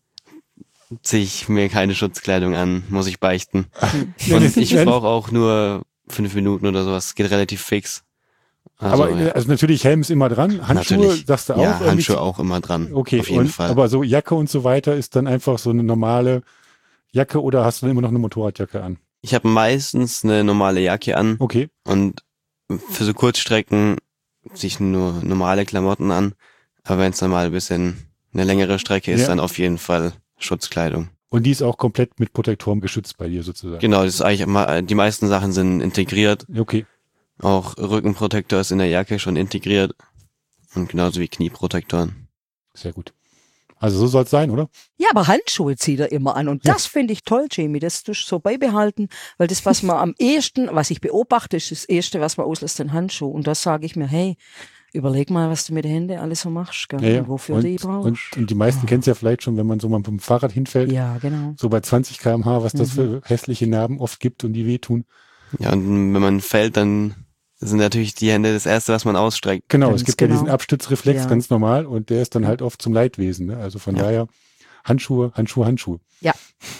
ziehe ich mir keine Schutzkleidung an, muss ich beichten. Und ich brauche auch nur 5 Minuten oder sowas, geht relativ fix. Also,
Aber
ja.
also natürlich, Helm ist immer dran. Handschuhe,
Natürlich.
sagst du auch?
Ja, Handschuhe auch immer dran.
Okay,
auf jeden Fall.
Aber so Jacke und so weiter ist dann einfach so eine normale Jacke oder hast du dann immer noch eine Motorradjacke an?
Ich habe meistens eine normale Jacke an
Okay.
und für so Kurzstrecken ziehe ich nur normale Klamotten an. Aber wenn es dann mal ein bisschen eine längere Strecke ist,
Ja.
dann auf jeden Fall Schutzkleidung.
Und die ist auch komplett mit Protektoren geschützt bei dir sozusagen.
Genau, das ist eigentlich immer, die meisten Sachen sind integriert.
Okay.
Auch Rückenprotektor ist in der Jacke schon integriert. Und genauso wie Knieprotektoren.
Sehr gut. Also so soll es sein, oder?
Ja, aber Handschuhe zieht er immer an. Und das finde ich toll, Jamie, das tust du so beibehalten, weil das, was man am ehesten, was ich beobachte, ist das Erste, was man auslässt, den Handschuh. Und da sage ich mir, hey, überleg mal, was du mit den Händen alles so machst, gell?
Ja, ja.
Und wofür
und,
du die brauchst.
und die meisten kennen es ja vielleicht schon, wenn man so mal mit dem Fahrrad hinfällt.
Ja, genau.
So bei 20 km/h, was das für hässliche Narben oft gibt und die wehtun.
Ja, und wenn man fällt, dann sind natürlich die Hände das Erste, was man ausstreckt.
Genau,
Ganz
es gibt ja
genau.
diesen Abstützreflex,
Ja.
ganz normal, und der ist dann halt oft zum Leidwesen. Ne? Also von daher Handschuhe.
Ja.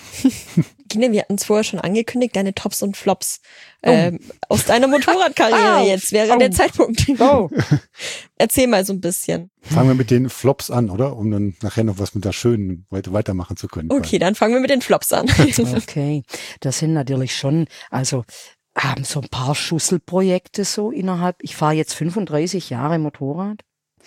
Gine, wir hatten es vorher schon angekündigt, deine Tops und Flops aus deiner Motorradkarriere jetzt wäre der Zeitpunkt. Erzähl mal so ein bisschen.
Fangen wir mit den Flops an, oder? Um dann nachher noch was mit der Schönen weitermachen zu können.
Okay, dann fangen wir mit den Flops an.
Okay, das sind natürlich schon, also haben so ein paar Schusselprojekte so innerhalb, ich fahre jetzt 35 Jahre Motorrad.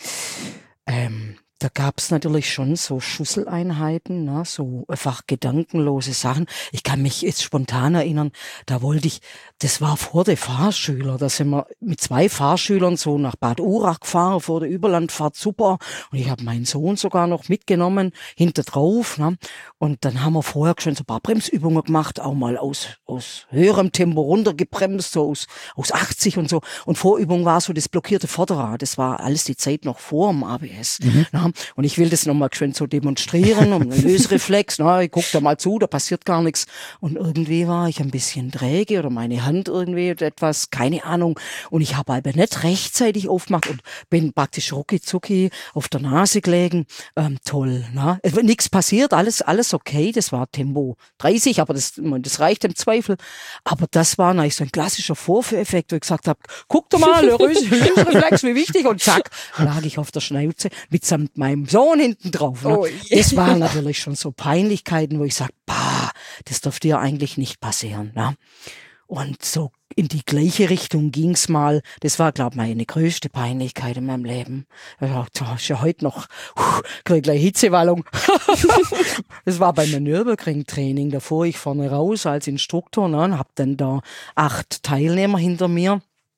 Da gab's natürlich schon so Schusseleinheiten, ne, so einfach gedankenlose Sachen. Ich kann mich jetzt spontan erinnern, da wollte ich, das war vor der Fahrschüler, da sind wir mit 2 Fahrschülern so nach Bad Urach gefahren, vor der Überlandfahrt, super. Und ich habe meinen Sohn sogar noch mitgenommen, hinter drauf. Ne? Und dann haben wir vorher schon so ein paar Bremsübungen gemacht, auch mal aus höherem Tempo runtergebremst, so aus 80 und so. Und Vorübung war so das blockierte Vorderrad, das war alles die Zeit noch vor dem ABS. Ne? Und ich will das nochmal schön so demonstrieren, um einen Lösreflex. Na, ich guck da mal zu, da passiert gar nichts. Und irgendwie war ich ein bisschen träge oder meine Hand irgendwie etwas, keine Ahnung. Und ich habe aber nicht rechtzeitig aufgemacht und bin praktisch rucki-zucki auf der Nase gelegen. Toll, ne? Nichts passiert, alles okay. Das war Tempo 30, aber das reicht im Zweifel. Aber das war eigentlich so ein klassischer Vorführeffekt, wo ich gesagt habe, guck doch mal, Lösreflex, wie wichtig. Und zack, lag ich auf der Schnauze mitsamt meinem Sohn hinten drauf. Ne?
Oh,
Das waren natürlich schon so Peinlichkeiten, wo ich sage, das dürfte ja eigentlich nicht passieren. Ne? Und so in die gleiche Richtung ging's mal. Das war, glaube ich, meine größte Peinlichkeit in meinem Leben. Da ist ja heute noch, krieg gleich Hitzewallung. Das war bei meinem Nürburgring-Training. Da fuhr ich vorne raus als Instruktor, ne, und hab dann da 8 Teilnehmer hinter mir.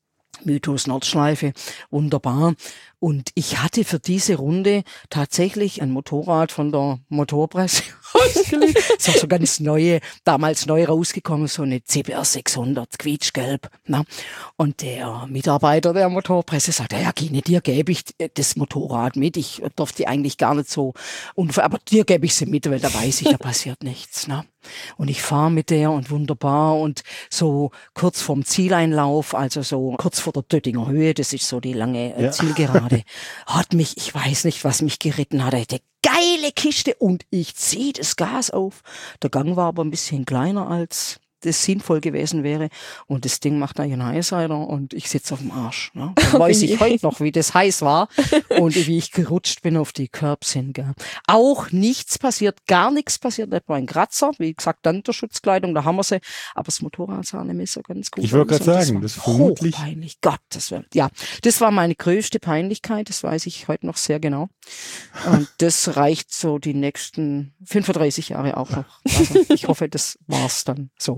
Mythos Nordschleife, wunderbar. Und ich hatte für diese Runde tatsächlich ein Motorrad von der Motorpresse ausgeliehen. Das ist auch so ganz neue, damals neu rausgekommen, so eine CBR 600, quietschgelb. Na? Und der Mitarbeiter der Motorpresse sagte, ja Gine, dir gebe ich das Motorrad mit. Ich durfte eigentlich gar nicht so, aber dir gebe ich sie mit, weil da weiß ich, da passiert nichts. Na? Und ich fahre mit der und wunderbar und so kurz vorm Zieleinlauf, also so kurz vor der Töttinger Höhe, das ist so die lange Zielgerade, hat mich, ich weiß nicht, was mich geritten hat, eine geile Kiste und ich ziehe das Gas auf. Der Gang war aber ein bisschen kleiner, als das sinnvoll gewesen wäre und das Ding macht einen Highsider und ich sitze auf dem Arsch. Ne? Dann weiß ich heute noch, wie das heiß war und wie ich gerutscht bin auf die Curbs hin. Gell. Auch nichts passiert, gar nichts passiert, etwa ein Kratzer, wie gesagt, dann der Schutzkleidung, da haben wir sie, aber das Motorrad sah nicht mehr so ganz gut.
Ich wollte gerade sagen, das ist vermutlich
peinlich. Gottes Willen. Ja, das war meine größte Peinlichkeit, das weiß ich heute noch sehr genau. Und das reicht so die nächsten 35 Jahre auch noch. Also ich hoffe, das war's dann so.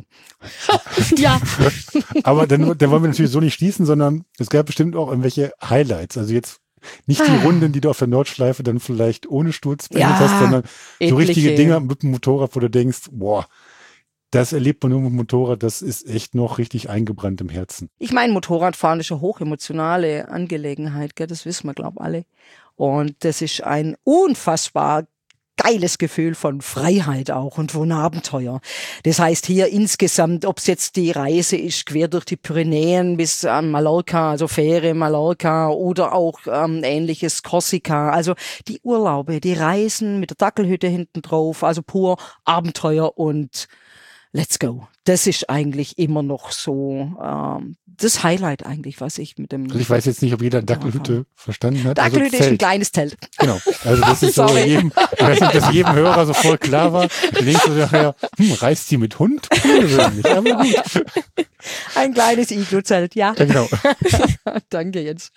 Ja.
Aber dann wollen wir natürlich so nicht schließen, sondern es gab bestimmt auch irgendwelche Highlights. Also jetzt nicht die Runden, die du auf der Nordschleife dann vielleicht ohne Sturz beendet hast, sondern so richtige Dinger mit dem Motorrad, wo du denkst, boah, das erlebt man nur mit dem Motorrad, das ist echt noch richtig eingebrannt im Herzen.
Ich meine, Motorradfahren ist eine hochemotionale Angelegenheit, gell? Das wissen wir, glaube ich, alle. Und das ist ein unfassbar geiles Gefühl von Freiheit auch und von Abenteuer. Das heißt hier insgesamt, ob es jetzt die Reise ist, quer durch die Pyrenäen bis an Mallorca, also Fähre Mallorca oder auch ähnliches Korsika. Also die Urlaube, die Reisen mit der Dackelhütte hinten drauf, also pur Abenteuer und let's go. Das ist eigentlich immer noch so das Highlight eigentlich, was ich mit dem...
Also ich weiß jetzt nicht, ob jeder Dackelhütte verstanden hat.
Dackelhütte ist ein kleines Zelt.
Genau. Also das ist so jedem, ich weiß nicht, dass jedem Hörer so voll klar war. Du denkst du nachher, reist die mit Hund? Nicht, aber gut.
Ein kleines Iglu-Zelt, ja.
Ja, genau.
Danke, Jens.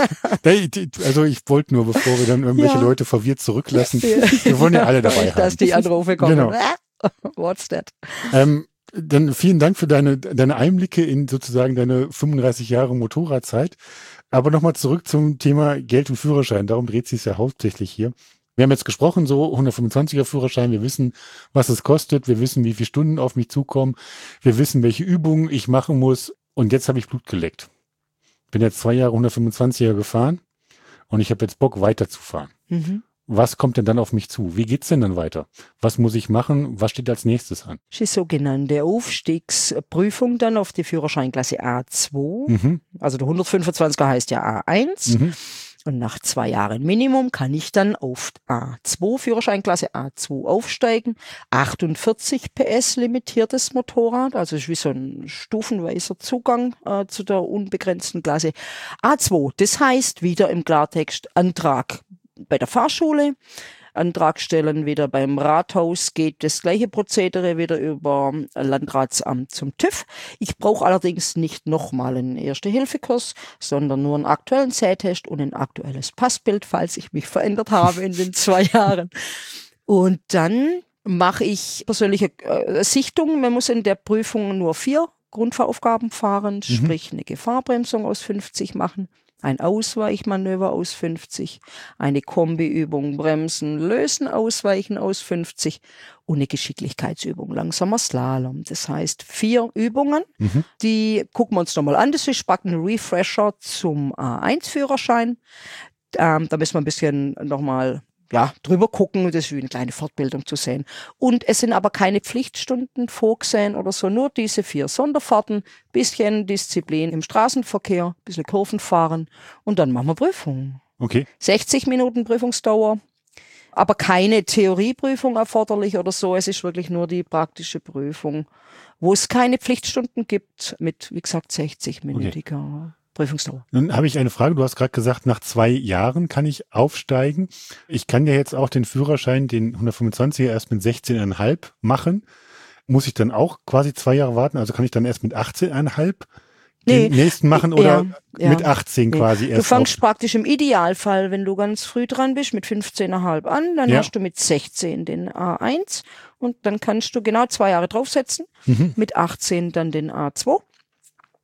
Also ich wollte nur, bevor wir dann irgendwelche Leute verwirrt zurücklassen, wir wollen ja alle dabei haben.
Dass die Anrufe kommen.
Genau.
What's that?
Dann vielen Dank für deine Einblicke in sozusagen deine 35 Jahre Motorradzeit. Aber nochmal zurück zum Thema Geld und Führerschein. Darum dreht sich es ja hauptsächlich hier. Wir haben jetzt gesprochen, so 125er Führerschein. Wir wissen, was es kostet. Wir wissen, wie viele Stunden auf mich zukommen. Wir wissen, welche Übungen ich machen muss. Und jetzt habe ich Blut geleckt. Bin jetzt 2 Jahre 125er gefahren und ich habe jetzt Bock weiterzufahren. Mhm. Was kommt denn dann auf mich zu? Wie geht's denn dann weiter? Was muss ich machen? Was steht als nächstes an?
Die sogenannte Aufstiegsprüfung dann auf die Führerscheinklasse A2. Mhm. Also der 125er heißt ja A1. Mhm. Und nach 2 Jahren Minimum kann ich dann auf A2, Führerscheinklasse A2 aufsteigen. 48 PS limitiertes Motorrad, also ist wie so ein stufenweiser Zugang zu der unbegrenzten Klasse A2. Das heißt wieder im Klartext Antrag bei der Fahrschule, Antrag stellen wieder beim Rathaus, geht das gleiche Prozedere wieder über Landratsamt zum TÜV. Ich brauche allerdings nicht nochmal einen Erste-Hilfe-Kurs, sondern nur einen aktuellen Sehtest und ein aktuelles Passbild, falls ich mich verändert habe in den 2 Jahren. Und dann mache ich persönliche Sichtungen. Man muss in der Prüfung nur 4 Grundfahraufgaben fahren, sprich eine Gefahrbremsung aus 50 machen, ein Ausweichmanöver aus 50, eine Kombiübung Bremsen, Lösen, Ausweichen aus 50 und eine Geschicklichkeitsübung, langsamer Slalom. Das heißt 4 Übungen, die gucken wir uns nochmal an. Das ist praktisch ein Refresher zum A1-Führerschein. Da müssen wir ein bisschen nochmal drüber gucken, das ist wie eine kleine Fortbildung zu sehen. Und es sind aber keine Pflichtstunden vorgesehen oder so, nur diese 4 Sonderfahrten, bisschen Disziplin im Straßenverkehr, bisschen Kurven fahren und dann machen wir Prüfungen.
Okay.
60 Minuten Prüfungsdauer, aber keine Theorieprüfung erforderlich oder so, es ist wirklich nur die praktische Prüfung, wo es keine Pflichtstunden gibt mit, wie gesagt, 60-minütiger Prüfungsdauer.
Nun habe ich eine Frage. Du hast gerade gesagt, nach 2 Jahren kann ich aufsteigen. Ich kann ja jetzt auch den Führerschein, den 125er, erst mit 16,5 machen. Muss ich dann auch quasi 2 Jahre warten? Also kann ich dann erst mit 18,5 den nächsten machen oder mit 18 quasi erst?
Du fängst praktisch im Idealfall, wenn du ganz früh dran bist, mit 15,5 an. Dann hast du mit 16 den A1 und dann kannst du genau 2 Jahre draufsetzen. Mit 18 dann den A2.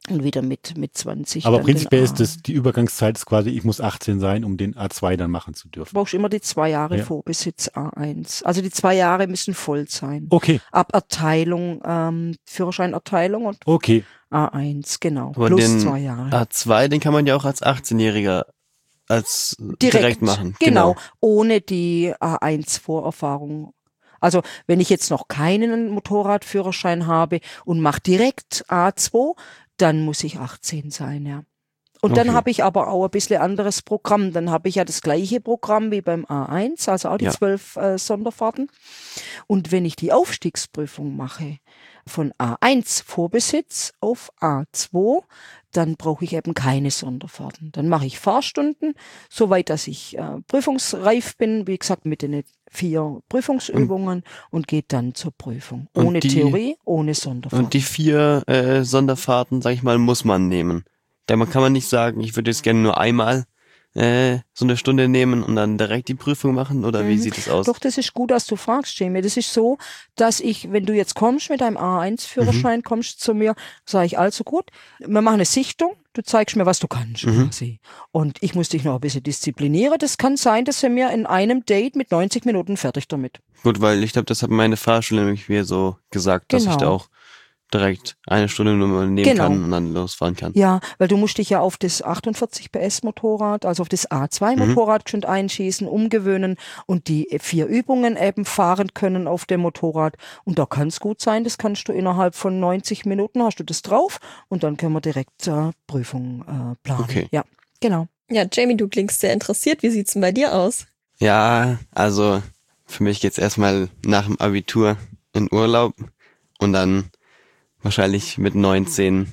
Und wieder mit 20.
Aber
dann den
prinzipiell
A.
ist das, die Übergangszeit ist quasi, ich muss 18 sein, um den A2 dann machen zu dürfen.
Du brauchst immer die 2 Jahre
Ja.
Vorbesitz A1. Also die 2 Jahre müssen voll sein.
Okay,
Ab Erteilung, Führerscheinerteilung und
okay.
A1, genau.
Aber
Plus
den
2 Jahre.
A2, den kann man ja auch als 18-Jähriger als direkt machen.
Genau, ohne die A1-Vorerfahrung. Also wenn ich jetzt noch keinen Motorradführerschein habe und mache direkt A2, dann muss ich 18 sein, ja. Und dann
Okay.
habe ich aber auch ein bisschen anderes Programm. Dann habe ich ja das gleiche Programm wie beim A1, also auch die
Ja.
12 Sonderfahrten. Und wenn ich die Aufstiegsprüfung mache, von A1 Vorbesitz auf A2, dann brauche ich eben keine Sonderfahrten. Dann mache ich Fahrstunden, soweit dass ich prüfungsreif bin, wie gesagt, mit den 4 Prüfungsübungen und geht dann zur Prüfung.
Und
Ohne
die-
Theorie, ohne Sonderfahrten.
Und die 4 Sonderfahrten, sag ich mal, muss man nehmen. Da kann man nicht sagen, ich würde jetzt gerne nur einmal so eine Stunde nehmen und dann direkt die Prüfung machen, oder wie sieht es aus?
Doch, das ist gut, dass du fragst, Jamie. Das ist so, dass ich, wenn du jetzt kommst mit deinem A1-Führerschein, kommst zu mir, sage ich, also gut, wir machen eine Sichtung, du zeigst mir, was du kannst. Quasi. Und ich muss dich noch ein bisschen disziplinieren. Das kann sein, dass wir mir in einem Date mit 90 Minuten fertig damit.
Gut, weil ich glaube, das hat meine Fahrschule nämlich mir so gesagt, dass ich
Genau.
da auch direkt eine Stunde nur mal nehmen
Genau.
kann und dann losfahren kann.
Ja, weil du musst dich ja auf das 48 PS Motorrad, also auf das A2 Motorrad schon einschießen, umgewöhnen und die 4 Übungen eben fahren können auf dem Motorrad. Und da kann es gut sein, das kannst du innerhalb von 90 Minuten, hast du das drauf und dann können wir direkt Prüfung planen.
Okay.
Ja, genau.
Ja, Jamie, du klingst sehr interessiert. Wie sieht's denn bei dir aus?
Ja, also für mich geht's erstmal nach dem Abitur in Urlaub und dann wahrscheinlich mit 19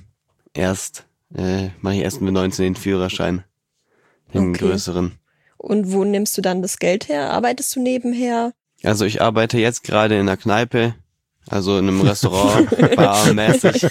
mache ich erst mit 19 den Führerschein. Den
Okay.
größeren.
Und wo nimmst du dann das Geld her? Arbeitest du nebenher?
Also ich arbeite jetzt gerade in einer Kneipe, also in einem Restaurant, barmäßig.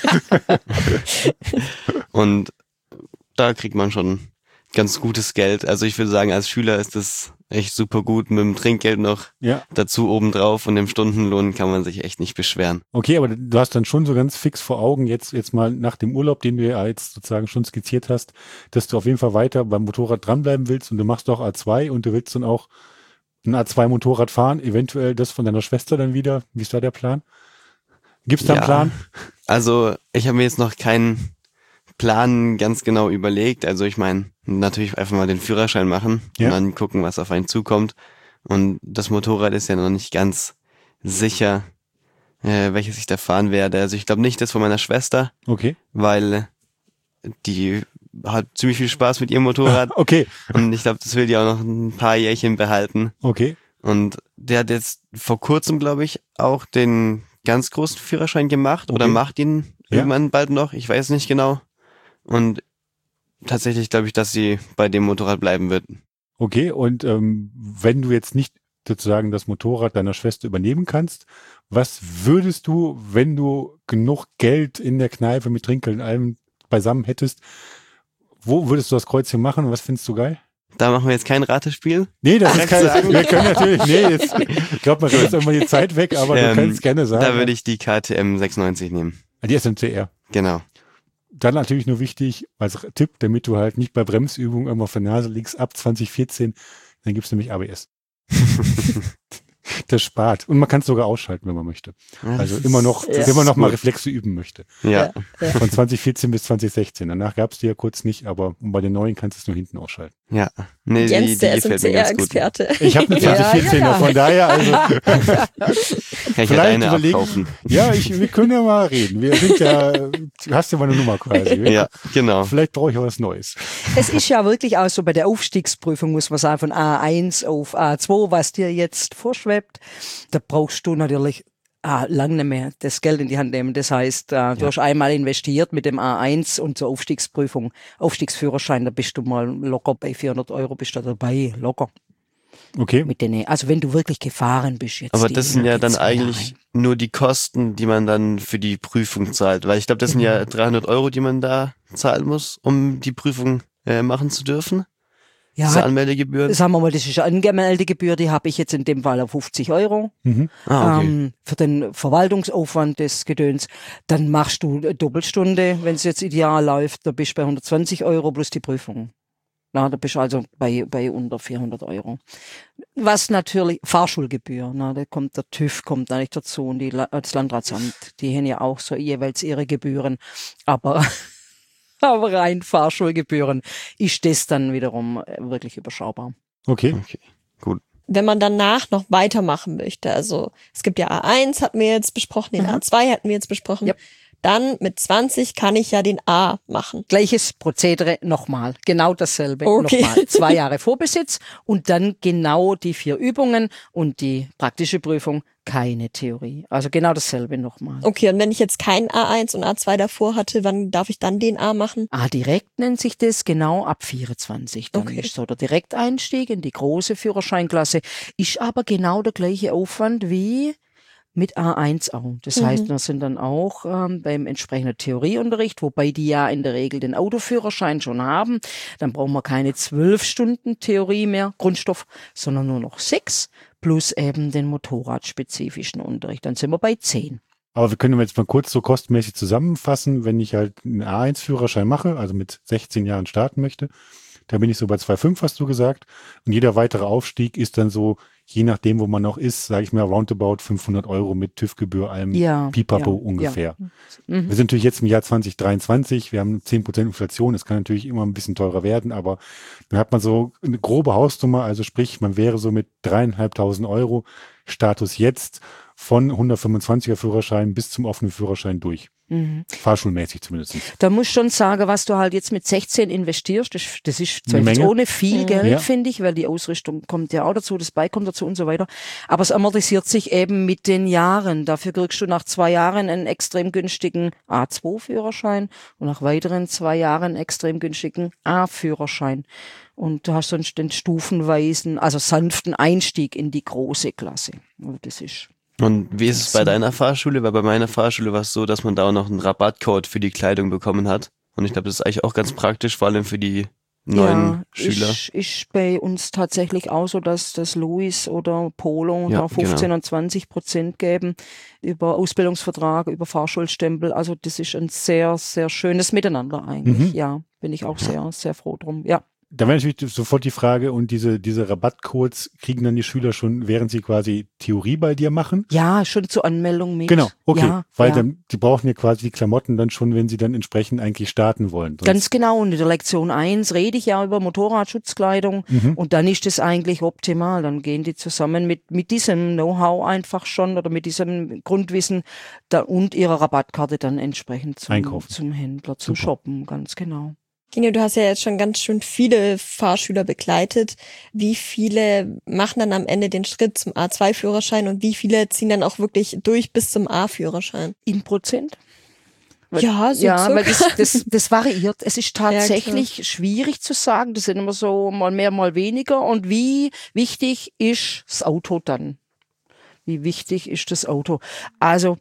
Und da kriegt man schon ganz gutes Geld. Also ich würde sagen, als Schüler ist das echt super gut, mit dem Trinkgeld noch
Ja,
dazu obendrauf und dem Stundenlohn kann man sich echt nicht beschweren.
okay, aber du hast dann schon so ganz fix vor Augen, jetzt mal nach dem Urlaub, den du ja jetzt sozusagen schon skizziert hast, dass du auf jeden Fall weiter beim Motorrad dranbleiben willst und du machst auch A2 und du willst dann auch ein A2-Motorrad fahren, eventuell das von deiner Schwester dann wieder. Wie ist da der Plan? Gibt's da einen
Ja.
Plan?
Also ich habe mir jetzt noch keinen Plan ganz genau überlegt. Also ich meine, natürlich einfach mal den Führerschein machen
Ja.
und dann gucken, was auf einen zukommt. Und das Motorrad ist ja noch nicht ganz sicher, welches ich da fahren werde. Also ich glaube nicht das von meiner Schwester,
Okay.
weil die hat ziemlich viel Spaß mit ihrem Motorrad
Okay,
und ich glaube, das will die auch noch ein paar Jährchen behalten.
okay.
Und der hat jetzt vor kurzem, glaube ich, auch den ganz großen Führerschein gemacht oder
Okay.
macht ihn
Ja.
irgendwann bald noch. Ich weiß nicht genau. Und tatsächlich glaube ich, dass sie bei dem Motorrad bleiben wird.
Okay, und wenn du jetzt nicht sozusagen das Motorrad deiner Schwester übernehmen kannst, was würdest du, wenn du genug Geld in der Kneipe mit Trinkgeld und allem beisammen hättest, wo würdest du das Kreuzchen machen und was findest du geil?
Da machen wir jetzt kein Ratespiel.
Nee, das ist
Direkt
kein,
sagen.
wir können natürlich, nee, jetzt, ich glaube, man ist immer die Zeit weg, aber du kannst gerne sagen.
Da würde ich die KTM 690 nehmen.
Die SMCR.
Genau.
Dann natürlich nur wichtig, als Tipp, damit du halt nicht bei Bremsübungen immer auf der Nase liegst, ab 2014, dann gibt's nämlich ABS. Das spart. Und man kann es sogar ausschalten, wenn man möchte.
Ja,
Also
das
immer noch,
ist
wenn man noch mal
gut.
Reflexe üben möchte.
Ja.
Von 2014 bis 2016. Danach gab's die ja kurz nicht, aber bei den neuen kannst du es nur hinten ausschalten.
Ja. Nee,
Jens, der
gefällt mir ganz gut.
SMCR-Experte.
Ich habe eine
Ja,
2014er,
ja.
von daher, also
Kann ich halt
vielleicht
eine
überlegen.
abkaufen.
Ja, wir können ja mal reden. Wir sind ja, du hast ja mal eine Nummer quasi.
Ja, genau.
Vielleicht brauche ich auch was Neues.
Es ist ja wirklich auch so bei der Aufstiegsprüfung, muss man sagen, von A1 auf A2, was dir jetzt vorschwebt, da brauchst du natürlich lang nicht mehr das Geld in die Hand nehmen. Das heißt, du hast einmal investiert mit dem A1 und zur Aufstiegsprüfung, Aufstiegsführerschein, da bist du mal locker bei 400 Euro bist du dabei, locker.
Okay.
Mit denen, also wenn du wirklich gefahren bist jetzt.
Aber
die-
das sind ja
die
dann
2
eigentlich
Jahre.
nur die Kosten, die man dann für die Prüfung zahlt. Weil ich glaube, das sind ja 300 Euro, die man da zahlen muss, um die Prüfung machen zu dürfen. Diese Anmeldegebühren?
Sagen wir mal, das ist eine Anmeldegebühr, die habe ich jetzt in dem Fall auf 50 Euro.
Okay.
Für den Verwaltungsaufwand des Gedöns. Dann machst du eine Doppelstunde, wenn es jetzt ideal läuft, da bist du bei 120 Euro plus die Prüfung. Na, da bist du also bei unter 400 Euro. Was natürlich, Fahrschulgebühr, na, da kommt der TÜV kommt eigentlich dazu und das Landratsamt, die haben ja auch so jeweils ihre Gebühren, aber rein Fahrschulgebühren ist das dann wiederum wirklich überschaubar.
Okay.
Gut.
Wenn man danach noch weitermachen möchte, also es gibt ja A1, hatten wir jetzt besprochen, den A2 hatten wir jetzt besprochen,
Yep.
Dann mit 20 kann ich ja den A machen.
Gleiches Prozedere nochmal, genau dasselbe
Okay.
nochmal. 2 Jahre Vorbesitz und dann genau die 4 Übungen und die praktische Prüfung, keine Theorie. Also genau dasselbe nochmal.
Okay, und wenn ich jetzt kein A1 und A2 davor hatte, wann darf ich dann den A machen?
Direkt nennt sich das, genau ab 24. Dann
Okay.
ist so der Direkteinstieg in die große Führerscheinklasse. Ist aber genau der gleiche Aufwand wie mit A1 auch. Das heißt, wir sind dann auch beim entsprechenden Theorieunterricht, wobei die ja in der Regel den Autoführerschein schon haben. Dann brauchen wir keine 12 Stunden Theorie mehr, Grundstoff, sondern nur noch 6 plus eben den motorradspezifischen Unterricht. Dann sind wir bei 10.
Aber wir können jetzt mal kurz so kostenmäßig zusammenfassen, wenn ich halt einen A1-Führerschein mache, also mit 16 Jahren starten möchte, da bin ich so bei 2,5, hast du gesagt. Und jeder weitere Aufstieg ist dann so, je nachdem, wo man noch ist, sage ich mal, roundabout 500 Euro mit TÜV-Gebühr, allem Pipapo ungefähr.
Ja.
Wir sind natürlich jetzt im Jahr 2023, wir haben 10% Inflation, es kann natürlich immer ein bisschen teurer werden, aber dann hat man so eine grobe Hausnummer, also sprich, man wäre so mit 3.500 Euro Status jetzt von 125er Führerschein bis zum offenen Führerschein durch. Fahrschulmäßig zumindest.
Da musst du schon sagen, was du halt jetzt mit 16 investierst, das ist zwar
Eine
jetzt
Menge.
ohne viel Geld,
Ja.
finde ich, weil die Ausrüstung kommt ja auch dazu, das Bike kommt dazu und so weiter. Aber es amortisiert sich eben mit den Jahren. Dafür kriegst du nach 2 Jahren einen extrem günstigen A2-Führerschein und nach weiteren 2 Jahren einen extrem günstigen A-Führerschein. Und du hast sonst den stufenweisen, also sanften Einstieg in die große Klasse. Also das ist
Und wie ist es bei deiner Fahrschule? Weil bei meiner Fahrschule war es so, dass man da auch noch einen Rabattcode für die Kleidung bekommen hat. Und ich glaube, das ist eigentlich auch ganz praktisch, vor allem für die neuen Schüler.
Ist bei uns tatsächlich auch so, dass das Louis oder Polo
Ja,
da 15
genau.
und 20% geben über Ausbildungsvertrag, über Fahrschulstempel. Also das ist ein sehr, sehr schönes Miteinander eigentlich. Ja, bin ich auch sehr, sehr froh drum. Ja.
Da wäre natürlich sofort die Frage, und diese Rabattcodes kriegen dann die Schüler schon, während sie quasi Theorie bei dir machen?
Ja, schon zur Anmeldung mit.
Genau, okay.
Ja,
Weil
ja.
dann, die brauchen ja quasi die Klamotten dann schon, wenn sie dann entsprechend eigentlich starten wollen. Sonst-
Ganz genau. Und in der Lektion 1 rede ich ja über Motorradschutzkleidung und dann ist das eigentlich optimal. Dann gehen die zusammen mit diesem Know-how einfach schon oder mit diesem Grundwissen und ihrer Rabattkarte dann entsprechend
Einkaufen.
zum Händler, zum
Super.
Shoppen, ganz genau.
Kino, du hast ja jetzt schon ganz schön viele Fahrschüler begleitet. Wie viele machen dann am Ende den Schritt zum A2-Führerschein und wie viele ziehen dann auch wirklich durch bis zum A-Führerschein?
In Prozent?
Ja, so
Ja, weil
circa.
das variiert. Es ist tatsächlich schwierig zu sagen. Das sind immer so mal mehr, mal weniger. Und wie wichtig ist das Auto dann? Wie wichtig ist das Auto? Also,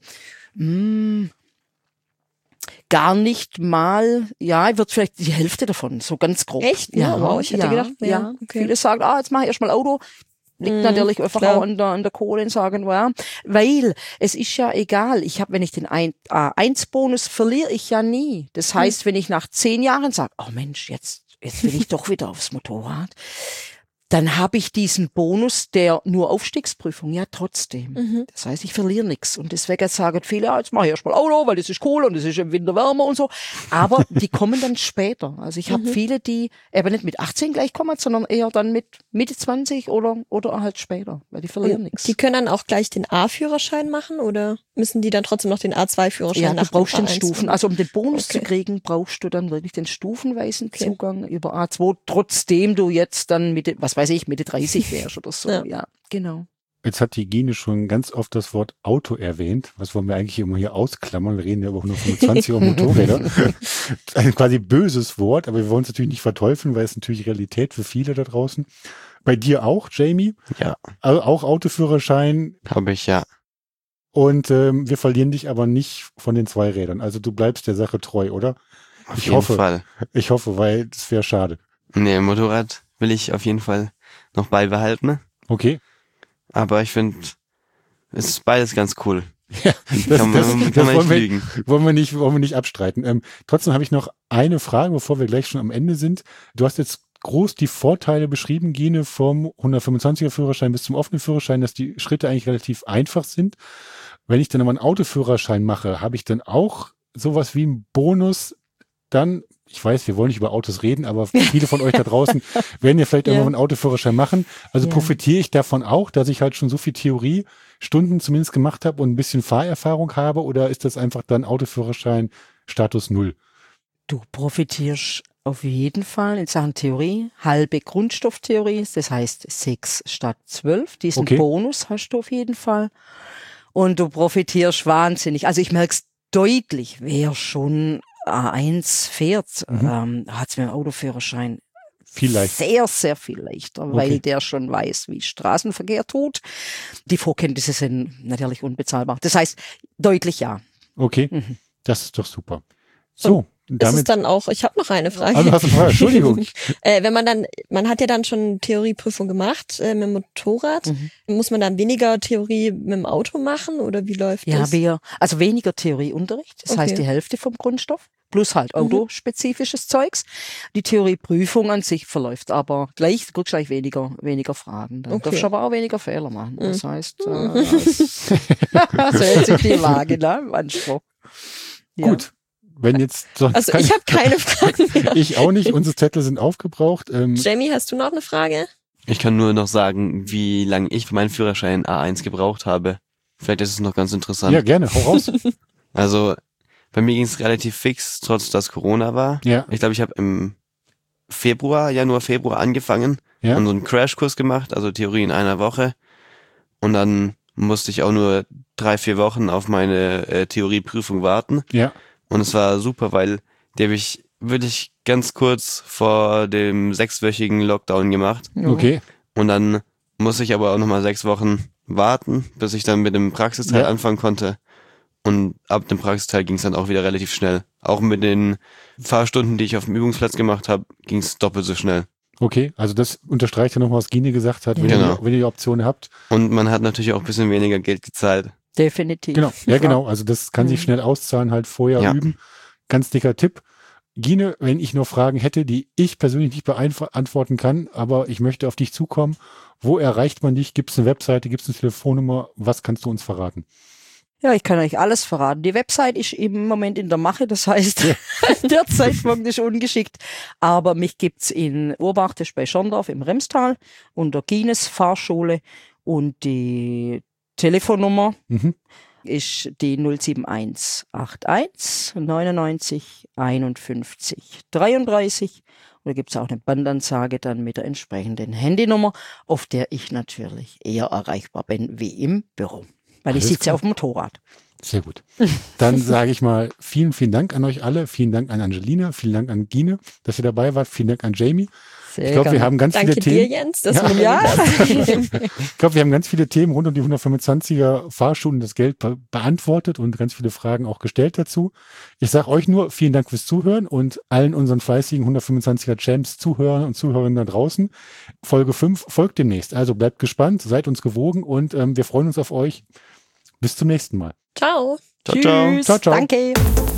gar nicht mal, ja, wird vielleicht die Hälfte davon, so ganz grob.
Echt? Ja, wow, ich hätte gedacht, mehr.
Ja.
Okay.
Viele sagen, jetzt mache ich erstmal Auto. Liegt natürlich einfach
klar.
auch an der Kohle und sagen, ja, weil es ist ja egal. Wenn ich den A1-Bonus verliere ich ja nie. Das heißt, wenn ich nach 10 Jahren sage, oh Mensch, jetzt will ich doch wieder aufs Motorrad, dann habe ich diesen Bonus der nur Aufstiegsprüfung, ja trotzdem. Das heißt, ich verliere nichts. Und deswegen sagen viele, jetzt mache ich erstmal Auto, weil das ist cool und das ist im Winter wärmer und so. Aber die kommen dann später. Also ich habe viele, die eben nicht mit 18 gleich kommen, sondern eher dann mit Mitte 20 oder halt später, weil die verlieren nichts.
Die können dann auch gleich den A-Führerschein machen oder müssen die dann trotzdem noch den A2-Führerschein
Ja, du
nach
brauchst
dem
den
A1
Stufen.
machen?
Also um den Bonus
Okay.
zu kriegen, brauchst du dann wirklich den stufenweisen
Okay.
Zugang über A2, trotzdem du jetzt dann Mitte 30 wärst oder so.
Ja.
Ja, genau.
Jetzt hat die Gine schon ganz oft das Wort Auto erwähnt. Was wollen wir eigentlich immer hier ausklammern? Wir reden ja über 125 Euro Motorräder. Ein quasi böses Wort, aber wir wollen es natürlich nicht verteufeln, weil es natürlich Realität für viele da draußen. Bei dir auch, Jamie?
Ja,
Also auch Autoführerschein.
habe ich, ja.
Und wir verlieren dich aber nicht von den 2 Rädern. Also du bleibst der Sache treu, oder?
Auf
Ich
jeden
hoffe.
Fall.
Ich hoffe, weil das wäre schade.
Nee, Motorrad will ich auf jeden Fall noch beibehalten.
Okay.
Aber ich finde, es ist beides ganz cool.
Ja,
Kann man nicht lügen.
wollen wir nicht abstreiten. Trotzdem habe ich noch eine Frage, bevor wir gleich schon am Ende sind. Du hast jetzt groß die Vorteile beschrieben, Gine, vom 125er Führerschein bis zum offenen Führerschein, dass die Schritte eigentlich relativ einfach sind. Wenn ich dann aber einen Autoführerschein mache, habe ich dann auch sowas wie einen Bonus dann, ich weiß, wir wollen nicht über Autos reden, aber viele von euch da draußen werden ja vielleicht irgendwann einen Autoführerschein machen. Also profitiere ich davon auch, dass ich halt schon so viel Theoriestunden zumindest gemacht habe und ein bisschen Fahrerfahrung habe, oder ist das einfach dann Autoführerschein Status 0?
Du profitierst auf jeden Fall in Sachen Theorie, halbe Grundstofftheorie, das heißt 6 statt 12. Diesen Bonus hast du auf jeden Fall. Und du profitierst wahnsinnig. Also ich merke es deutlich, wer schon A1 fährt, hat es mit dem Autoführerschein
viel leichter.
Sehr, sehr viel leichter, weil der schon weiß, wie Straßenverkehr tut. Die Vorkenntnisse sind natürlich unbezahlbar. Das heißt, deutlich ja.
Okay, das ist doch super. So.
Damit ist es dann auch, ich habe noch eine Frage.
Also hast du eine Frage, Entschuldigung.
Wenn man hat ja dann schon Theorieprüfung gemacht mit dem Motorrad. Muss man dann weniger Theorie mit dem Auto machen oder wie läuft das?
Ja, also weniger Theorieunterricht, das heißt die Hälfte vom Grundstoff, plus halt autospezifisches Zeugs. Die Theorieprüfung an sich verläuft aber gleich, du kriegst gleich weniger Fragen. Dann darfst du aber auch weniger Fehler machen. Das heißt, so hält sich die Waage, ne, im Anspruch. Ja.
Gut. Wenn jetzt sonst
also ich habe keine Fragen mehr.
Ich auch nicht, unsere Zettel sind aufgebraucht.
Jamie, hast du noch eine Frage?
Ich kann nur noch sagen, wie lange ich für meinen Führerschein A1 gebraucht habe. Vielleicht ist es noch ganz interessant.
Ja, gerne, hau raus.
Also bei mir ging es relativ fix, trotz dass Corona war.
Ja.
Ich glaube, ich habe im Januar, Februar angefangen und so einen Crashkurs gemacht, also Theorie in einer Woche. Und dann musste ich auch nur 3-4 Wochen auf meine Theorieprüfung warten.
Ja.
Und es war super, weil die habe ich wirklich ganz kurz vor dem 6-wöchigen Lockdown gemacht.
Okay.
Und dann musste ich aber auch nochmal 6 Wochen warten, bis ich dann mit dem Praxisteil anfangen konnte. Und ab dem Praxisteil ging es dann auch wieder relativ schnell. Auch mit den Fahrstunden, die ich auf dem Übungsplatz gemacht habe, ging es doppelt so schnell.
Okay, also das unterstreicht ja nochmal, was Gine gesagt hat, wenn ihr die Option habt.
Und man hat natürlich auch ein bisschen weniger Geld gezahlt.
Definitiv.
Genau, ja genau, also das kann sich schnell auszahlen, halt vorher üben. Ganz dicker Tipp. Gine, wenn ich noch Fragen hätte, die ich persönlich nicht beantworten kann, aber ich möchte auf dich zukommen, wo erreicht man dich? Gibt es eine Webseite, gibt es eine Telefonnummer? Was kannst du uns verraten?
Ja, ich kann euch alles verraten. Die Website ist im Moment in der Mache, das heißt, der Zeitpunkt ist ungeschickt. Aber mich gibt's in Urbach, das ist bei Schorndorf im Remstal, unter Gines Fahrschule, und die Telefonnummer ist die 07181 99 51 33. Und da gibt's auch eine Bandansage dann mit der entsprechenden Handynummer, auf der ich natürlich eher erreichbar bin wie im Büro. Weil ich sitze auf dem Motorrad.
Sehr gut. Dann sage ich mal vielen, vielen Dank an euch alle. Vielen Dank an Angelina, vielen Dank an Gine, dass ihr dabei wart. Vielen Dank an Jamie. Ich glaube, wir haben ganz viele Themen.
Danke dir, Jens. Ich
glaube, wir haben ganz viele Themen rund um die 125er Fahrschulen und das Geld beantwortet und ganz viele Fragen auch gestellt dazu. Ich sage euch nur vielen Dank fürs Zuhören und allen unseren fleißigen 125er Champs Zuhörern und Zuhörerinnen da draußen. Folge 5 folgt demnächst. Also bleibt gespannt, seid uns gewogen und wir freuen uns auf euch. Bis zum nächsten Mal.
Ciao.
Ciao, ciao.
Tschüss.
Ciao, ciao.
Danke.